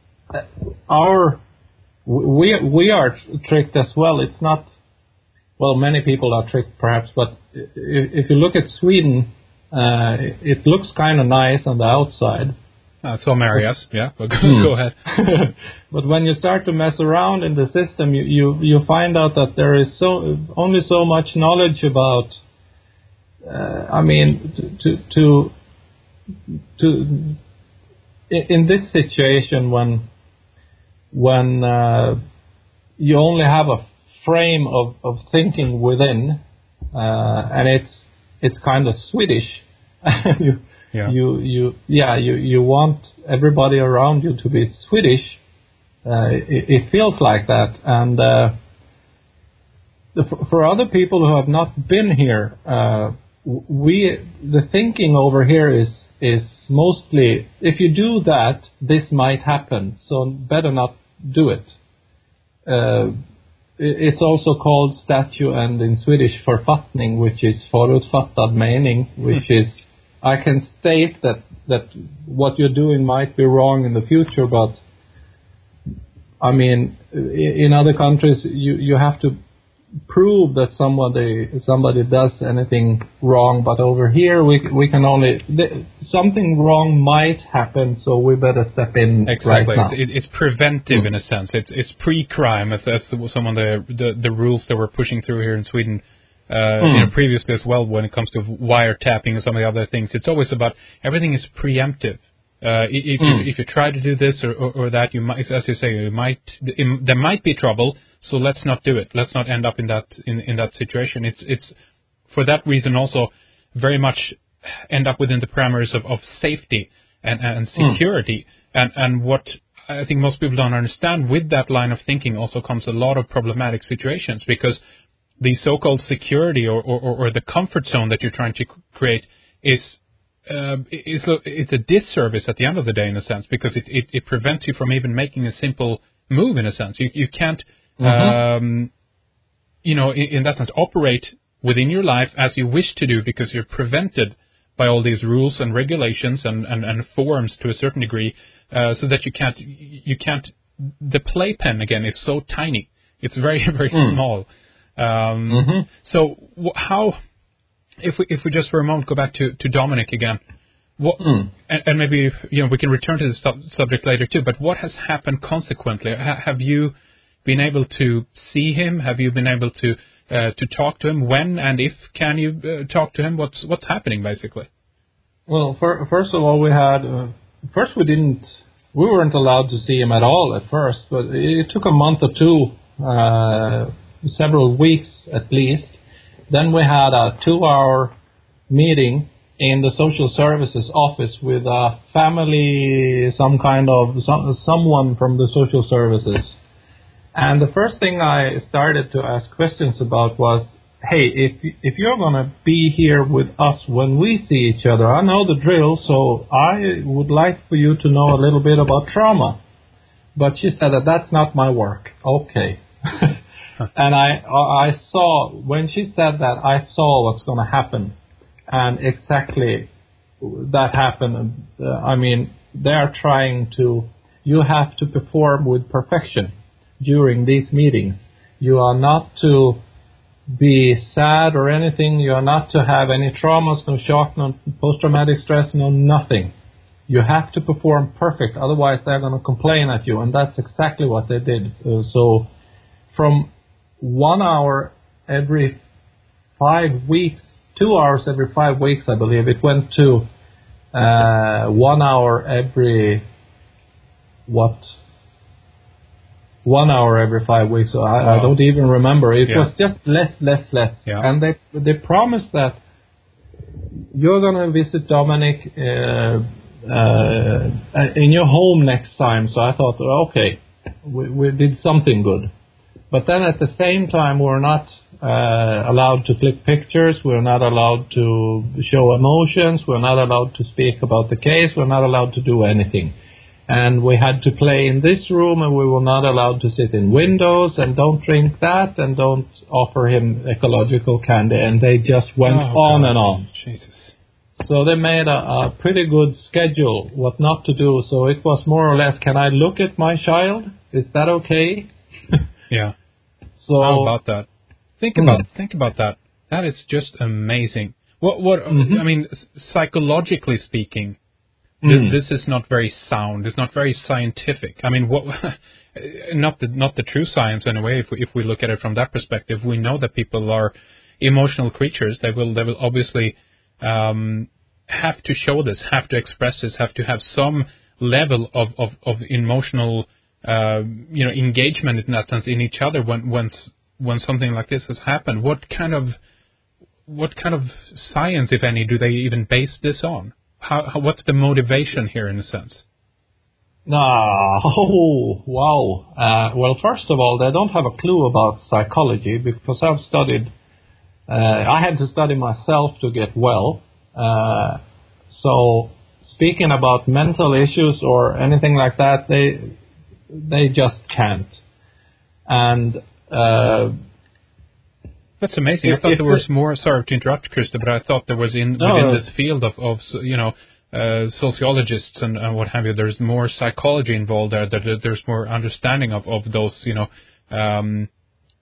our we we are tricked as well. It's not well, many people are tricked perhaps, but if, if you look at Sweden, uh, it looks kind of nice on the outside. Uh, some areas, yeah. But go, hmm. go ahead. But when you start to mess around in the system, you, you you find out that there is so only so much knowledge about. Uh, I mean, to to. To in this situation, when when uh, you only have a frame of, of thinking within, uh, and it's it's kind of Swedish. you, yeah. you you yeah you you want everybody around you to be Swedish. Uh, it, it feels like that, and uh, the, for other people who have not been here, uh, we the thinking over here is. is mostly, if you do that, this might happen, so better not do it. Uh, it's also called statute, and in Swedish, författning, which is förutfattad mening, which is, I can state that, that what you're doing might be wrong in the future, but, I mean, in other countries, you, you have to prove that somebody somebody does anything wrong, but over here we we can only th- something wrong might happen, so we better step in exactly. right now. It's, it's preventive Mm. in a sense. It's it's pre-crime, as, as some of the, the the rules that we're pushing through here in Sweden. Uh, Mm. you know, previously as well, when it comes to wiretapping and some of the other things, it's always about everything is preemptive. Uh, if you Mm. if you try to do this or, or, or that, you might, as you say, you might there might be trouble. So let's not do it. Let's not end up in that in, in that situation. It's it's for that reason also very much end up within the parameters of, of safety and, and security. Mm. And and what I think most people don't understand with that line of thinking also comes a lot of problematic situations, because the so-called security or, or, or the comfort zone that you're trying to create is uh, is it's a disservice at the end of the day, in a sense, because it, it, it prevents you from even making a simple move. In a sense, you you can't. Mm-hmm. Um, you know, in, in that sense, operate within your life as you wish to do, because you're prevented by all these rules and regulations and, and, and forms to a certain degree, uh, so that you can't, you can't, the playpen, again, is so tiny. It's very, very mm. small. Um, mm-hmm. So wh- how, if we, if we just for a moment go back to, to Dominic again, what, mm. and, and maybe, you know, we can return to the sub- subject later too, but what has happened consequently? Ha- have you been able to see him? Have you been able to uh, to talk to him? When and if can you uh, talk to him? What's what's happening basically? Well, for, first of all, we had uh, first we didn't we weren't allowed to see him at all at first, but it took a month or two, uh, several weeks at least. Then we had a two-hour meeting in the social services office with a family, some kind of some, someone from the social services. And the first thing I started to ask questions about was, hey, if if you're going to be here with us when we see each other, I know the drill, so I would like for you to know a little bit about trauma. But she said that that's not my work. Okay. And I I saw, when she said that, I saw what's going to happen. And exactly that happened. Uh, I mean, they're trying to, you have to perform with perfection during these meetings. You are not to be sad or anything. You are not to have any traumas, no shock, no post-traumatic stress, no nothing. You have to perform perfect, otherwise they're going to complain at you, and that's exactly what they did. Uh, so from one hour every five weeks, two hours every five weeks, I believe, it went to uh, one hour every, what, One hour every five weeks. So I, wow. I don't even remember. It yeah. was just less, less, less. Yeah. And they they promised that you're going to visit Dominic uh, uh, in your home next time. So I thought, okay, we, we did something good. But then at the same time, we're not uh, allowed to click pictures. We're not allowed to show emotions. We're not allowed to speak about the case. We're not allowed to do anything. And we had to play in this room, and we were not allowed to sit in windows, and don't drink that, and don't offer him ecological candy. And they just went oh, on God. and on. Jesus. So they made a, a pretty good schedule, what not to do. So it was more or less, can I look at my child? Is that okay? Yeah. So how about that? Think mm. about think about that. That is just amazing. What what mm-hmm. I mean, psychologically speaking, Mm. this is not very sound. It's not very scientific. I mean, what? not the not the true science in a way. If we, if we look at it from that perspective, we know that people are emotional creatures. They will they will obviously um, have to show this, have to express this, have to have some level of of, of emotional uh, you know engagement in that sense in each other when when when something like this has happened. What kind of what kind of science, if any, do they even base this on? How, how, what's the motivation here, in a sense? No, oh, wow. Uh, well, first of all, they don't have a clue about psychology, because I've studied, uh, I had to study myself to get well. Uh, so speaking about mental issues or anything like that, they they just can't. And uh, that's amazing. If, I thought there was more. Sorry to interrupt, Krista, but I thought there was in no, within this field of, of you know uh, sociologists and, and what have you. There's more psychology involved there. That there's more understanding of, of those you know um,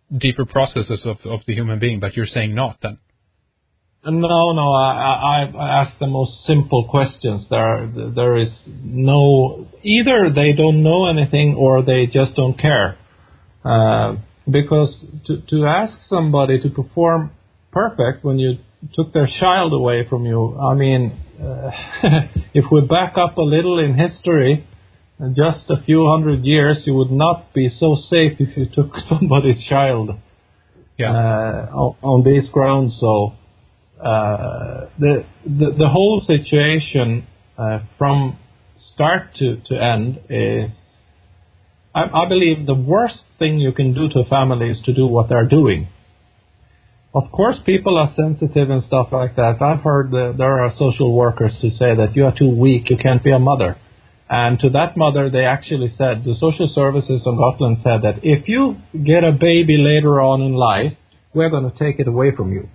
deeper processes of, of the human being, but you're saying not then. No, no, I, I asked the most simple questions. There, there is no, either they don't know anything or they just don't care. Uh, because to, to ask somebody to perform perfect when you took their child away from you, I mean, uh, if we back up a little in history, just a few hundred years, you would not be so safe if you took somebody's child yeah. uh, on, on these grounds. So uh, the, the the whole situation uh, from start to, to end is, I, I believe, the worst thing you can do to a family is to do what they're doing. Of course, people are sensitive and stuff like that. I've heard that there are social workers who say that you are too weak, you can't be a mother. And to that mother, they actually said, the social services in Gotland said that if you get a baby later on in life, we're going to take it away from you.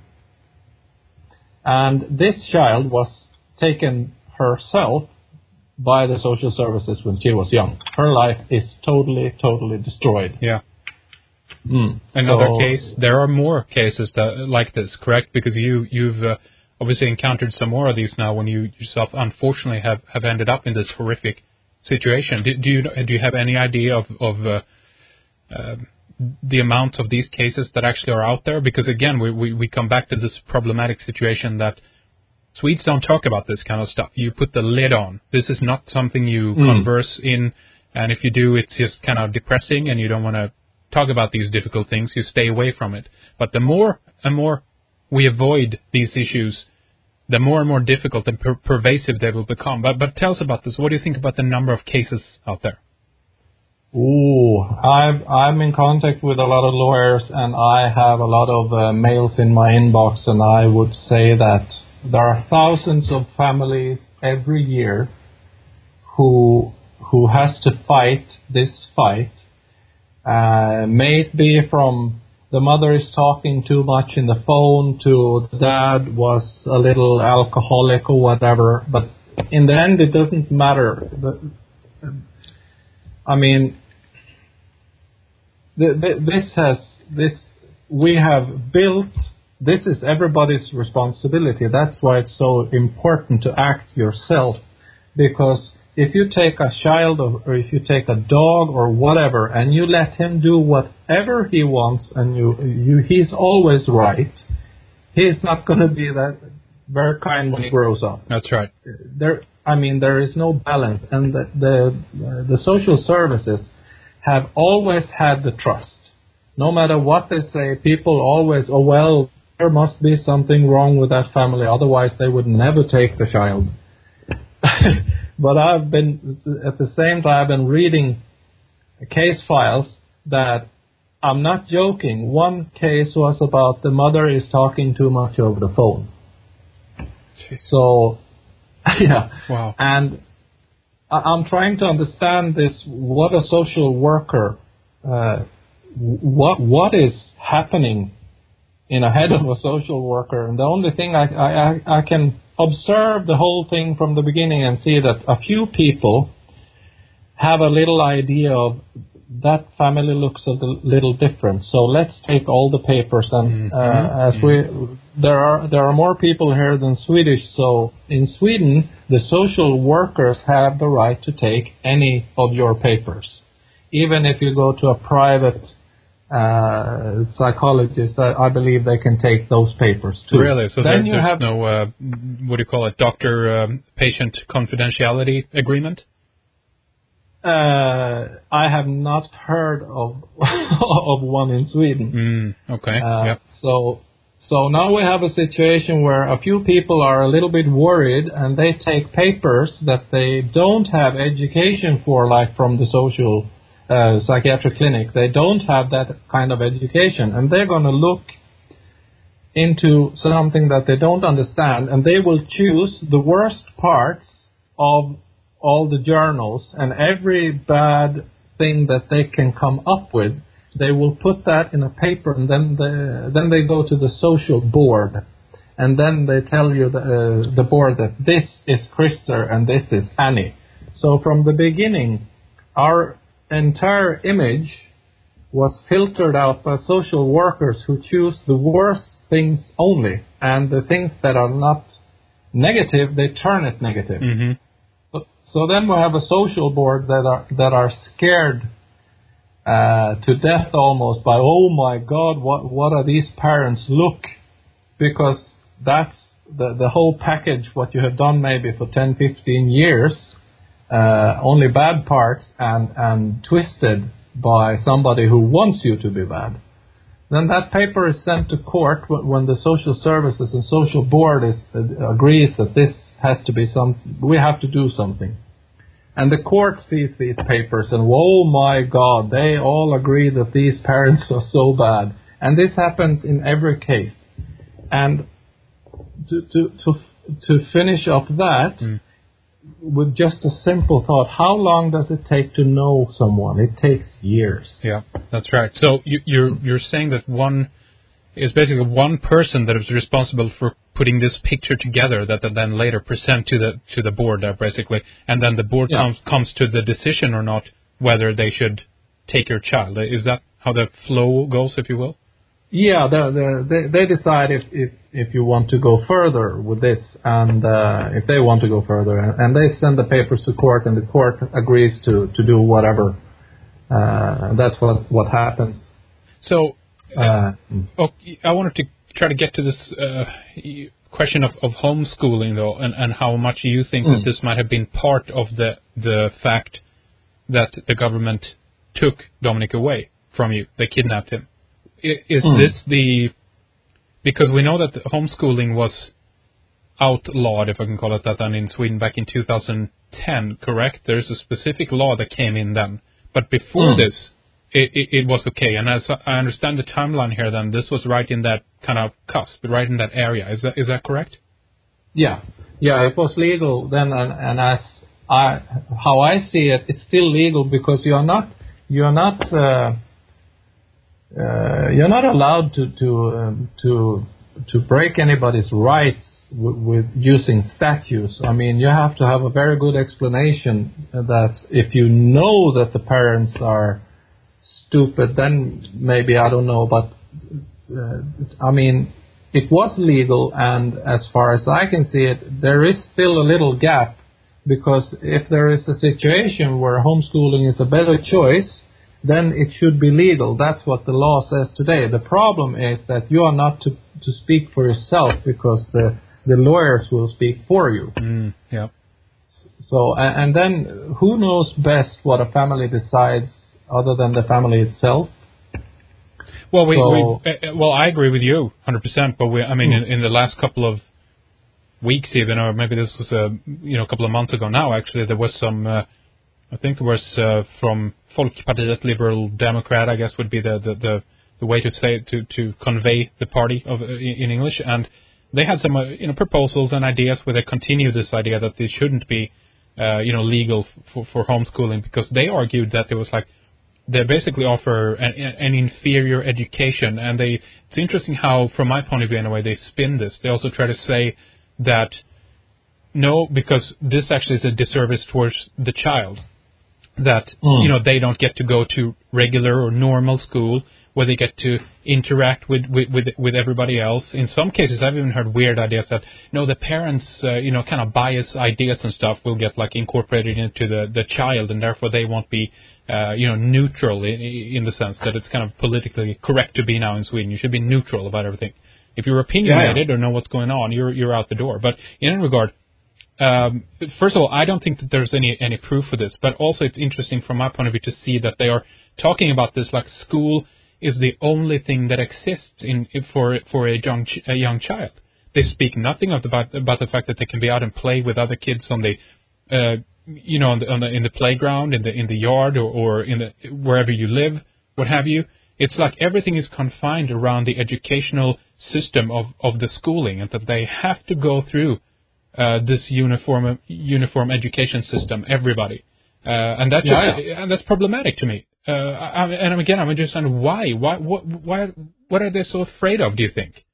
And this child was taken herself by the social services when she was young. Her life is totally, totally destroyed. Yeah. Mm. Another so, case, there are more cases that, like this, correct? Because you, you've uh, obviously encountered some more of these now when you yourself, unfortunately, have, have ended up in this horrific situation. Do, do you do you have any idea of, of uh, uh, the amount of these cases that actually are out there? Because, again, we, we, we come back to this problematic situation that Swedes don't talk about this kind of stuff. You put the lid on. This is not something you mm. converse in, and if you do, it's just kind of depressing and you don't want to talk about these difficult things, you stay away from it. But the more and more we avoid these issues, the more and more difficult and per- pervasive they will become. But but tell us about this. What do you think about the number of cases out there? Ooh, I've, I'm in contact with a lot of lawyers, and I have a lot of uh, mails in my inbox, and I would say that there are thousands of families every year who who has to fight this fight. Uh, may it be from the mother is talking too much in the phone to the dad was a little alcoholic or whatever, but in the end it doesn't matter. The, I mean, the, the, this has, this, we have built, this is everybody's responsibility. That's why it's so important to act yourself, because if you take a child or if you take a dog or whatever and you let him do whatever he wants and you, you he's always right, he's not going to be that very kind when he grows up. That's right. There, I mean, there is no balance, and the the, the social services have always had the trust. No matter what they say, people always, oh well, there must be something wrong with that family, otherwise they would never take the child. But I've been, at the same time, I've been reading case files that, I'm not joking, one case was about the mother is talking too much over the phone. Jeez. So, yeah. Wow. And I'm trying to understand this, what a social worker, uh, what what is happening in a head of a social worker. And the only thing I, I, I can observe the whole thing from the beginning and see that a few people have a little idea of that family looks a little different. So let's take all the papers and mm-hmm. uh, as mm-hmm. we there are there are more people here than Swedish. So in Sweden, the social workers have the right to take any of your papers, even if you go to a private uh, psychologist. I, I believe they can take those papers too. Really? So then there, you there's have no uh, what do you call it, doctor-patient um, confidentiality agreement? Uh, I have not heard of of one in Sweden. Mm, okay. Uh, yep. So so now we have a situation where a few people are a little bit worried, and they take papers that they don't have education for, like from the social uh, psychiatric clinic. They don't have that kind of education, and they're going to look into something that they don't understand, and they will choose the worst parts of all the journals, and every bad thing that they can come up with, they will put that in a paper, and then they, then they go to the social board, and then they tell you the, uh, the board that this is Christer and this is Annie. So from the beginning, our entire image was filtered out by social workers who choose the worst things only, and the things that are not negative, they turn it negative. Mm-hmm. So, so then we have a social board that are that are scared uh, to death almost by, oh my God, what what are these parents? Look, because that's the the whole package. What you have done maybe for ten, fifteen years, uh, only bad parts and and twisted by somebody who wants you to be bad. Then that paper is sent to court when the social services and social board is, uh, agrees that this has to be some, we have to do something. And the court sees these papers and, oh my God, they all agree that these parents are so bad. And this happens in every case. And to to to, to finish off that, mm. with just a simple thought, how long does it take to know someone? It takes years. Yeah, that's right. So you, you're you're saying that one is basically one person that is responsible for putting this picture together that they then later present to the to the board there, basically, and then the board yeah. comes comes to the decision or not whether they should take your child. Is that how the flow goes, if you will? Yeah, they they they decide if, if if you want to go further with this, and uh, if they want to go further, and they send the papers to court, and the court agrees to, to do whatever. Uh, that's what what happens. So, uh, uh, okay, I wanted to try to get to this uh, question of, of homeschooling, though, and, and how much you think mm. that this might have been part of the the fact that the government took Dominic away from you. They kidnapped him. Is mm. this the... Because we know that the homeschooling was outlawed, if I can call it that, then in Sweden back in two thousand ten, correct? There's a specific law that came in then. But before mm. this, it, it, it was okay. And as I understand the timeline here, then, this was right in that kind of cusp, right in that area. Is that is that correct? Yeah. Yeah, it was legal then, and, and as I, how I see it, it's still legal because you're not... You're not uh, Uh, you're not allowed to to um, to to break anybody's rights w- with using statutes. I mean, you have to have a very good explanation that if you know that the parents are stupid, then maybe, I don't know, but uh, I mean, it was legal, and as far as I can see it, there is still a little gap, because if there is a situation where homeschooling is a better choice, then it should be legal. That's what the law says today. The problem is that you are not to, to speak for yourself, because the, the lawyers will speak for you. Mm, yeah. So, and, and then who knows best what a family decides other than the family itself? Well, we, so, we uh, well, I agree with you one hundred percent. But we, I mean, mm. in, in the last couple of weeks, even, or maybe this was a you know a couple of months ago now. Actually, there was some. Uh, I think there was uh, from Folkpartiet, Liberal Democrat, I guess would be the, the, the, the way to say it, to, to convey the party of uh, in English, and they had some uh, you know proposals and ideas where they continue this idea that they shouldn't be uh, you know legal for, for homeschooling, because they argued that there was like they basically offer an, an inferior education, and they it's interesting how, from my point of view anyway, they spin this. They also try to say that no, because this actually is a disservice towards the child. That, mm. you know, they don't get to go to regular or normal school where they get to interact with, with, with, with everybody else. In some cases, I've even heard weird ideas that, no, the parents, uh, you know, kind of biased ideas and stuff will get, like, incorporated into the, the child, and therefore they won't be, uh, you know, neutral in, in the sense that it's kind of politically correct to be now in Sweden. You should be neutral about everything. If you're opinionated yeah. or know what's going on, you're you're out the door. But in any regard, Um, first of all, I don't think that there's any, any proof for this, but also it's interesting from my point of view to see that they are talking about this like school is the only thing that exists in for for a young a young child. They speak nothing about about the fact that they can be out and play with other kids on the, uh, you know, on the, on the in the playground, in the in the yard, or, or in the wherever you live, what have you. It's like everything is confined around the educational system of, of the schooling, and that they have to go through Uh, this uniform uniform education system, everybody, uh, and that's yeah, just, yeah. and that's problematic to me. Uh, I, and again, I'm just wondering why, why, what, why, what are they so afraid of? Do you think?